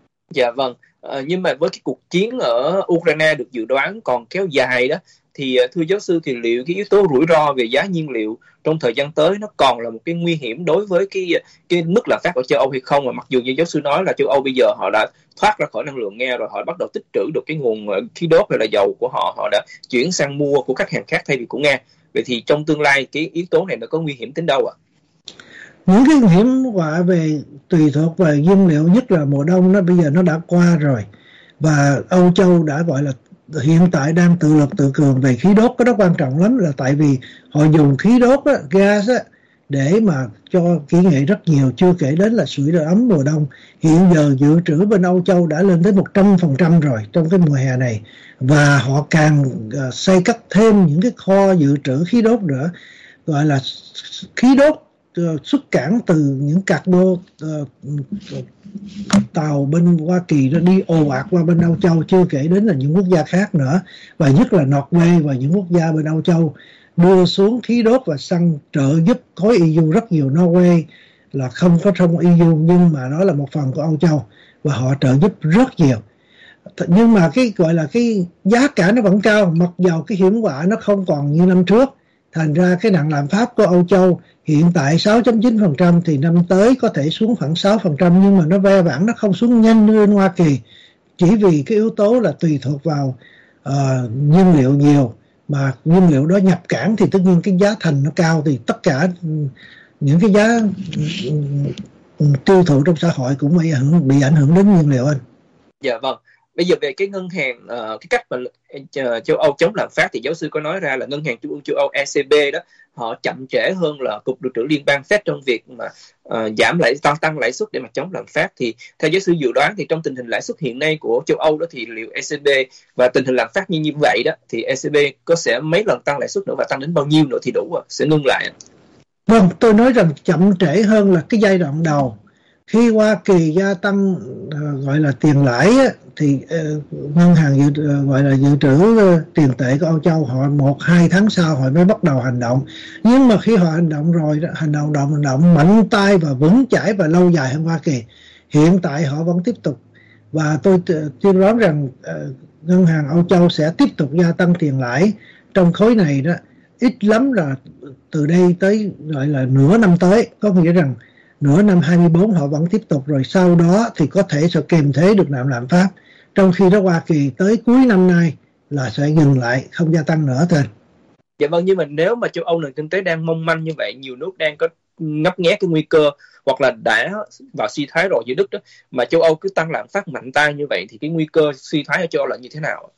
Dạ vâng, à, nhưng mà với cái cuộc chiến ở Ukraine được dự đoán còn kéo dài đó, thì thưa giáo sư, thì liệu cái yếu tố rủi ro về giá nhiên liệu trong thời gian tới nó còn là một cái nguy hiểm đối với cái cái mức lạm phát ở châu Âu hay không? Mà mặc dù như giáo sư nói là châu Âu bây giờ họ đã thoát ra khỏi năng lượng Nga rồi, họ bắt đầu tích trữ được cái nguồn khí đốt hay là dầu của họ, họ đã chuyển sang mua của các hàng khác thay vì của Nga. Vậy thì trong tương lai cái yếu tố này nó có nguy hiểm đến đâu ạ? Những cái hiểm họa về tùy thuộc về nhiên liệu, nhất là mùa đông nó bây giờ nó đã qua rồi, và Âu Châu đã gọi là hiện tại đang tự lực tự cường về khí đốt. Cái đó quan trọng lắm, là tại vì họ dùng khí đốt đó, gas á, để mà cho kỹ nghệ rất nhiều, chưa kể đến là sưởi ấm mùa đông. Hiện giờ dự trữ bên Âu Châu đã lên tới một trăm phần trăm rồi trong cái mùa hè này, và họ càng uh, xây cất thêm những cái kho dự trữ khí đốt nữa, gọi là khí đốt uh, xuất cảng từ những cargo uh, tàu bên Hoa Kỳ nó đi ồ ạt qua bên Âu Châu, chưa kể đến là những quốc gia khác nữa, và nhất là Norway và những quốc gia bên Âu Châu đưa xuống khí đốt và xăng trợ giúp khối e u rất nhiều. Norway là không có trong e u nhưng mà nó là một phần của Âu Châu, và họ trợ giúp rất nhiều. Nhưng mà cái gọi là cái giá cả nó vẫn cao, mặc dầu cái hiểm họa nó không còn như năm trước. Thành ra cái nạn lạm phát của Âu Châu hiện tại sáu phẩy chín phần trăm, thì năm tới có thể xuống khoảng sáu phần trăm, nhưng mà nó ve vãn, nó không xuống nhanh như bên Hoa Kỳ, chỉ vì cái yếu tố là tùy thuộc vào uh, nhiên liệu nhiều, mà nhiên liệu đó nhập cảng thì tất nhiên cái giá thành nó cao, thì tất cả những cái giá tiêu thụ trong xã hội cũng bị ảnh hưởng, bị ảnh hưởng đến nhiên liệu anh. Dạ vâng. Bây giờ về cái ngân hàng, uh, cái cách mà uh, châu Âu chống lạm phát, thì giáo sư có nói ra là ngân hàng trung ương châu Âu E C B đó, họ chậm trễ hơn là cục dự trữ liên bang Fed trong việc mà uh, giảm lãi tăng tăng lãi suất để mà chống lạm phát. Thì theo giáo sư dự đoán thì trong tình hình lãi suất hiện nay của châu Âu đó, thì liệu E C B và tình hình lạm phát như như vậy đó, thì E C B có sẽ mấy lần tăng lãi suất nữa, và tăng đến bao nhiêu nữa thì đủ, sẽ ngưng lại? Vâng, tôi nói rằng chậm trễ hơn là cái giai đoạn đầu. Khi Hoa Kỳ gia tăng uh, gọi là tiền lãi á, thì uh, ngân hàng dự, uh, gọi là dự trữ uh, tiền tệ của Âu Châu họ một hai tháng sau họ mới bắt đầu hành động. Nhưng mà khi họ hành động rồi, hành động động hành động mạnh tay và vững chãi và lâu dài hơn Hoa Kỳ. Hiện tại họ vẫn tiếp tục, và tôi tiên đoán rằng uh, ngân hàng Âu Châu sẽ tiếp tục gia tăng tiền lãi trong khối này đó, ít lắm là từ đây tới gọi là nửa năm tới, có nghĩa rằng nửa năm hai mươi bốn họ vẫn tiếp tục, rồi sau đó thì có thể sẽ kiềm chế được nạn lạm phát. Trong khi đó Hoa Kỳ tới cuối năm nay là sẽ dừng lại, không gia tăng nữa thôi. Dạ vâng, nhưng mà nếu mà châu Âu nền kinh tế đang mong manh như vậy, nhiều nước đang có ngấp nghé cái nguy cơ hoặc là đã vào suy thoái rồi như Đức đó, mà châu Âu cứ tăng lạm phát mạnh tay như vậy, thì cái nguy cơ suy thoái ở châu Âu là như thế nào?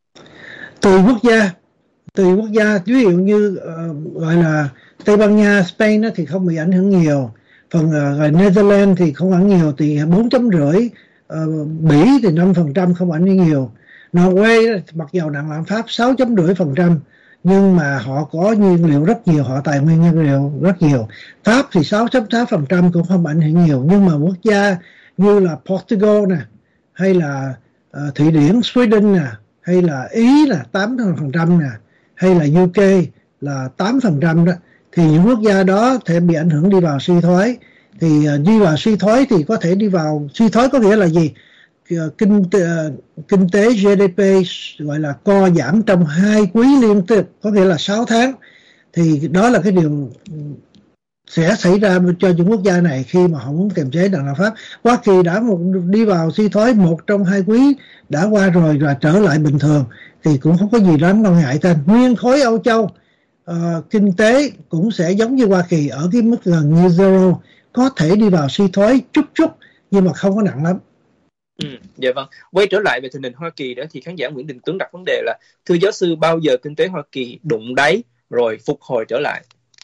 Tùy quốc gia, tùy quốc gia, ví dụ như uh, gọi là Tây Ban Nha, Spain đó, thì không bị ảnh hưởng nhiều. Phần uh, Netherlands thì không ảnh nhiều, thì bốn chấm rưỡi, uh, Bỉ thì năm phần trăm, không ảnh hưởng nhiều. Norway mặc dầu nạn lạm phát sáu chấm rưỡi phần trăm, nhưng mà họ có nhiên liệu rất nhiều, họ tài nguyên nhiên liệu rất nhiều. Pháp thì sáu chấm tám phần trăm cũng không ảnh hưởng nhiều, nhưng mà quốc gia như là Portugal nè, hay là uh, Thụy Điển, Sweden nè, hay là Ý là tám phần trăm nè, hay là u ca là tám phần trăm đó, thì những quốc gia đó sẽ bị ảnh hưởng đi vào suy thoái. Thì uh, đi vào suy thoái thì có thể đi vào suy thoái có nghĩa là gì? uh, kinh uh, kinh tế giê đê pê gọi là co giảm trong hai quý liên tiếp, có nghĩa là sáu tháng, thì đó là cái điều sẽ xảy ra cho những quốc gia này khi mà họ muốn kiềm chế đàn lạm phát. Hoa Kỳ đã một, đi vào suy thoái một trong hai quý đã qua rồi và trở lại bình thường thì cũng không có gì đáng lo ngại thêm. Nguyên khối Âu Châu uh, kinh tế cũng sẽ giống như Hoa Kỳ ở cái mức gần như zero, có thể đi vào suy thoái chút chút nhưng mà không có nặng lắm. Ừ, dạ vâng. Quay trở lại về tình hình Hoa Kỳ đó thì khán giả Nguyễn Đình Tuấn đặt vấn đề là thưa giáo sư, bao giờ kinh tế Hoa Kỳ đụng đáy rồi phục hồi trở lại?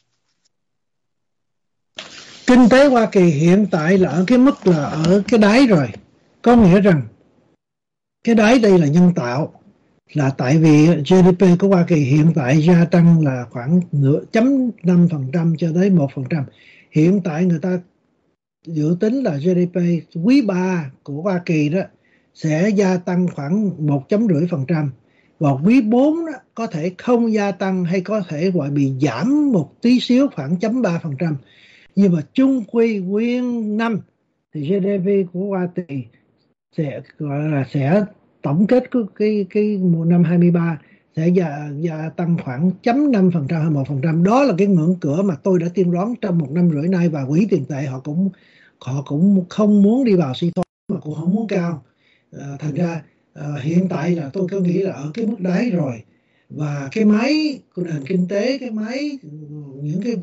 Kinh tế Hoa Kỳ hiện tại là ở cái mức là ở cái đáy rồi, có nghĩa rằng cái đáy đây là nhân tạo, là tại vì giê đê pê của Hoa Kỳ hiện tại gia tăng là khoảng nửa chấm năm phần trăm cho tới một phần trăm. Hiện tại người ta dự tính là giê đê pê quý ba của Hoa Kỳ đó sẽ gia tăng khoảng một chấm năm phần trăm, và quý bốn đó có thể không gia tăng hay có thể gọi bị giảm một tí xíu khoảng chấm ba phần trăm. Nhưng mà chung quy quý năm thì giê đê pê của Hoa Kỳ sẽ gọi là sẽ tổng kết cái cái cái năm hai mươi ba sẽ gia, gia tăng khoảng chấm năm phần trăm hay một phần trăm. Đó là cái ngưỡng cửa mà tôi đã tiên đoán trong một năm rưỡi nay, và quỹ tiền tệ họ cũng họ cũng không muốn đi vào suy thoái mà cũng không muốn cao. À, thành ra à, hiện tại là tôi cứ nghĩ là ở cái mức đáy rồi, và cái máy của nền kinh tế, cái máy những cái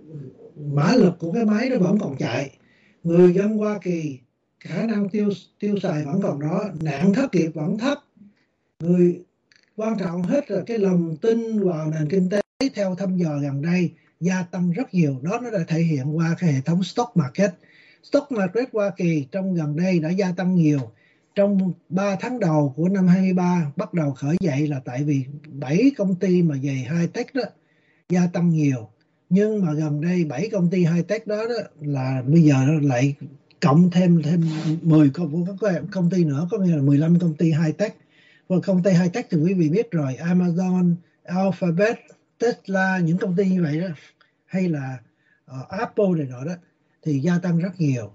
mã lực của cái máy nó vẫn còn chạy, người dân Hoa Kỳ khả năng tiêu tiêu xài vẫn còn đó, nạn thất nghiệp vẫn thấp, người quan trọng hết là cái lòng tin vào nền kinh tế theo thăm dò gần đây gia tăng rất nhiều. Đó nó đã thể hiện qua cái hệ thống stock market. Stock market Hoa Kỳ trong gần đây đã gia tăng nhiều. Trong ba tháng đầu của năm hai mươi ba bắt đầu khởi dậy là tại vì bảy công ty mà về high-tech đó gia tăng nhiều. Nhưng mà gần đây bảy công ty high-tech đó, đó là bây giờ lại cộng thêm thêm mười công ty nữa, có nghĩa là mười lăm công ty high-tech. Và công ty high-tech thì quý vị biết rồi, Amazon, Alphabet, Tesla, những công ty như vậy đó, hay là uh, Apple này nọ đó, thì gia tăng rất nhiều.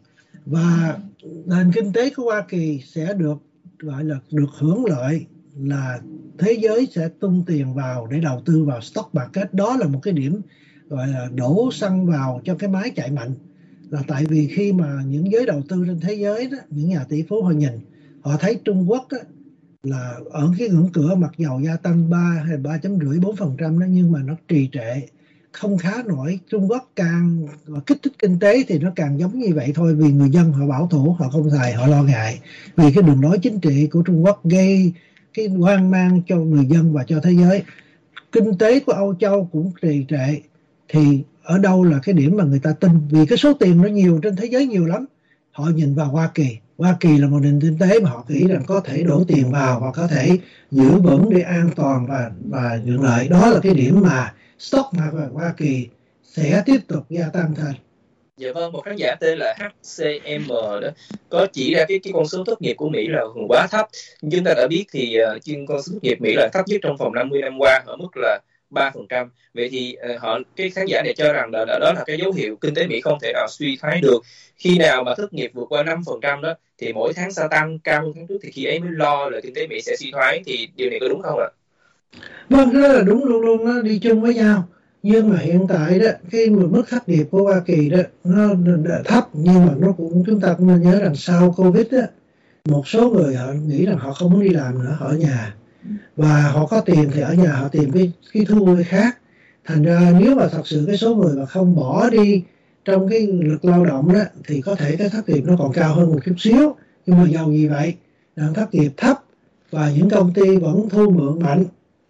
Và nền kinh tế của Hoa Kỳ sẽ được gọi là được hưởng lợi là thế giới sẽ tung tiền vào để đầu tư vào stock market. Đó là một cái điểm gọi là đổ xăng vào cho cái máy chạy mạnh, là tại vì khi mà những giới đầu tư trên thế giới đó, những nhà tỷ phú họ nhìn, họ thấy Trung Quốc đó, là ở cái ngưỡng cửa mặc dầu gia tăng ba hay ba chấm năm bốn phần trăm đó, nhưng mà nó trì trệ không khá nổi. Trung Quốc càng kích thích kinh tế thì nó càng giống như vậy thôi, vì người dân họ bảo thủ, họ không xài, họ lo ngại vì cái đường lối chính trị của Trung Quốc gây cái hoang mang cho người dân và cho thế giới. Kinh tế của Âu Châu cũng trì trệ, thì ở đâu là cái điểm mà người ta tin? Vì cái số tiền nó nhiều trên thế giới nhiều lắm, họ nhìn vào Hoa Kỳ. Hoa Kỳ là một nền kinh tế mà họ nghĩ rằng có thể đổ tiền vào và có thể giữ vững để an toàn và và dựng lợi. Đó là cái điểm mà stock market Hoa Kỳ sẽ tiếp tục gia tăng thêm. Dạ vâng, một khán giả tên là hát xê em đó có chỉ ra cái cái con số thất nghiệp của Mỹ là quá thấp. Nhưng chúng ta đã biết thì uh, con số thất nghiệp Mỹ là thấp nhất trong vòng năm mươi năm qua ở mức là ba phần trăm. Vậy thì uh, họ cái khán giả này cho rằng là, là đó là cái dấu hiệu kinh tế Mỹ không thể nào suy thoái được. Khi nào mà thất nghiệp vượt qua năm phần trăm đó thì mỗi tháng gia tăng cao hơn tháng trước, thì khi ấy mới lo là kinh tế Mỹ sẽ suy thoái. Thì điều này có đúng không ạ? Vâng, đó là đúng luôn luôn, nó đi chung với nhau. Nhưng mà hiện tại đó, cái mức thất nghiệp của Hoa Kỳ đó nó thấp, nhưng mà nó cũng chúng ta cũng nên nhớ rằng sau Covid đó, một số người họ nghĩ rằng họ không muốn đi làm nữa, họ ở nhà, và họ có tiền thì ở nhà họ tìm cái cái thú vui khác. Thành ra nếu mà thật sự cái số người mà không bỏ đi trong cái lực lao động đó thì có thể cái thất nghiệp nó còn cao hơn một chút xíu. Nhưng mà dầu gì vậy, đang thất nghiệp thấp và những công ty vẫn thu mượn mạnh,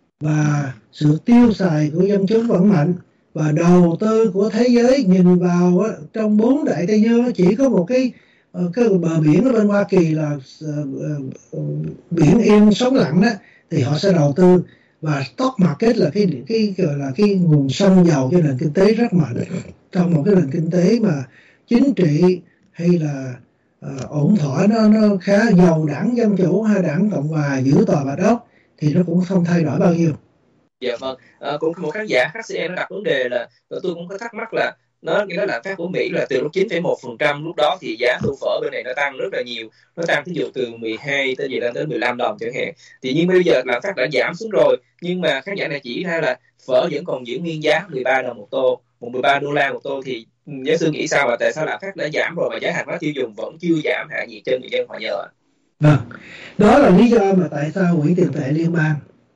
và sự tiêu xài của dân chúng vẫn mạnh, và đầu tư của thế giới nhìn vào á, trong bốn đại Tây Dương chỉ có một cái, cái bờ biển ở bên Hoa Kỳ là uh, uh, biển yên sóng lặng đó, thì họ sẽ đầu tư. Và stock market là cái cái gọi là cái nguồn xăng dầu cho nền kinh tế rất mạnh. Trong một cái nền kinh tế mà chính trị hay là uh, ổn thỏa nó nó khá, giàu đảng Dân Chủ hay đảng Cộng Hòa giữ tòa Bạch Ốc thì nó cũng không thay đổi bao nhiêu. Dạ vâng, à, cũng một khán giả hát xê em đặt vấn đề là tôi cũng có thắc mắc là nó cái đó lạm phát của Mỹ là từ lúc chín phẩy một phần trăm, lúc đó thì giá tô phở bên này nó tăng rất là nhiều, nó tăng ví dụ từ mười hai tới gì lên tới mười lăm đồng chẳng hạn. Thì nhưng bây giờ lạm phát đã giảm xuống rồi, nhưng mà khán giả này chỉ ra là phở vẫn còn giữ nguyên giá mười ba đồng một tô, một mười ba đô la một tô. Thì giáo sư nghĩ sao và tại sao lạm phát đã giảm rồi mà giá hàng hóa tiêu dùng vẫn chưa giảm hạ nhiệt trên người dân họ nhờ? Vâng, đó là lý do mà tại sao Quỹ tiền tệ liên bang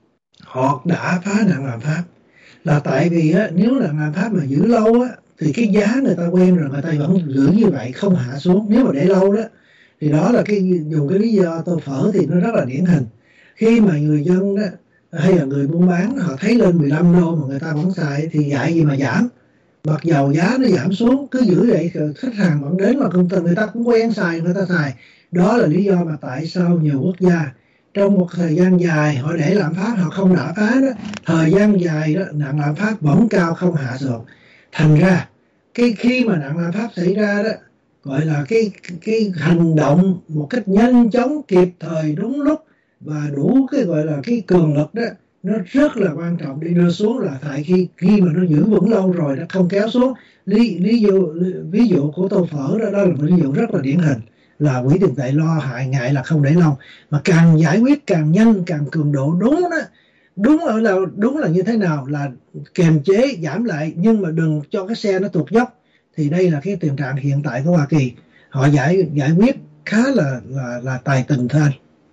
họ đã phá nạn lạm phát, là tại vì á, nếu là lạm phát mà giữ lâu á thì cái giá người ta quen rồi, người ta vẫn giữ như vậy không hạ xuống. Nếu mà để lâu đó thì đó là cái dùng cái lý do tô phở thì nó rất là điển hình. Khi mà người dân đó hay là người buôn bán họ thấy lên mười lăm đô mà người ta vẫn xài thì dạy gì mà giảm, mặc dầu giá nó giảm xuống cứ giữ vậy, khách hàng vẫn đến mà công ty người ta cũng quen xài, người ta xài. Đó là lý do mà tại sao nhiều quốc gia trong một thời gian dài họ để lạm phát họ không đả phá đó, thời gian dài đó nạn lạm phát vẫn cao không hạ xuống. Thành ra cái khi mà nạn lạm phát xảy ra đó, gọi là cái cái hành động một cách nhanh chóng, kịp thời, đúng lúc và đủ cái gọi là cái cường lực đó, nó rất là quan trọng để đưa xuống. Là tại khi khi mà nó giữ vững lâu rồi nó không kéo xuống. Lý lý dụ ví dụ của tô phở đó, đó là một ví dụ rất là điển hình, là quỹ tiền tệ lo hại ngại là không để lâu, mà càng giải quyết càng nhanh càng cường độ. Đúng đó, đúng ở là đúng là như thế nào, là kiềm chế giảm lại nhưng mà đừng cho cái xe nó tụt dốc. Thì đây là cái tình trạng hiện tại của Hoa Kỳ, họ giải giải quyết khá là là là tài tình thôi.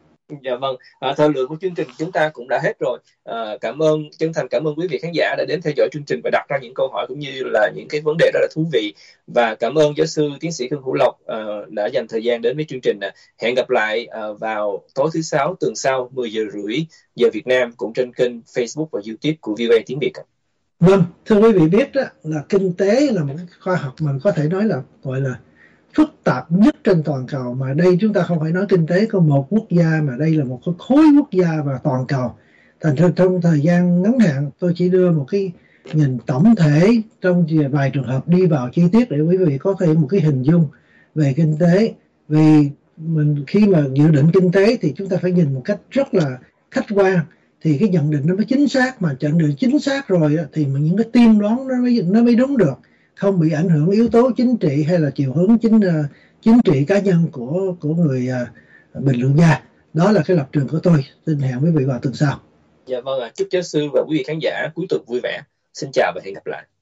Dạ vâng, à, thời lượng của chương trình chúng ta cũng đã hết rồi. À, cảm ơn, chân thành cảm ơn quý vị khán giả đã đến theo dõi chương trình và đặt ra những câu hỏi cũng như là những cái vấn đề rất là thú vị. Và cảm ơn giáo sư tiến sĩ Khương Hữu Lộc uh, đã dành thời gian đến với chương trình. Hẹn gặp lại uh, vào tối thứ sáu tuần sau mười giờ rưỡi giờ Việt Nam, cũng trên kênh Facebook và YouTube của vê o a Tiếng Việt. Vâng, thưa quý vị biết đó, là kinh tế là một khoa học mình có thể nói là gọi là phức tạp nhất trên toàn cầu, mà đây chúng ta không phải nói kinh tế của một quốc gia, mà đây là một cái khối quốc gia và toàn cầu. Thành ra trong thời gian ngắn hạn tôi chỉ đưa một cái nhìn tổng thể trong vài trường hợp đi vào chi tiết để quý vị có thể một cái hình dung về kinh tế. Vì mình khi mà dự định kinh tế thì chúng ta phải nhìn một cách rất là khách quan thì cái nhận định nó mới chính xác, mà nhận định chính xác rồi thì những cái tiên đoán nó mới nó mới đúng được, không bị ảnh hưởng yếu tố chính trị hay là chiều hướng chính uh, chính trị cá nhân của của người uh, bình luận gia. Đó là cái lập trường của tôi. Xin hẹn quý vị vào tuần sau. Dạ vâng ạ, chúc giáo sư và quý vị khán giả cuối tuần vui vẻ. Xin chào và hẹn gặp lại.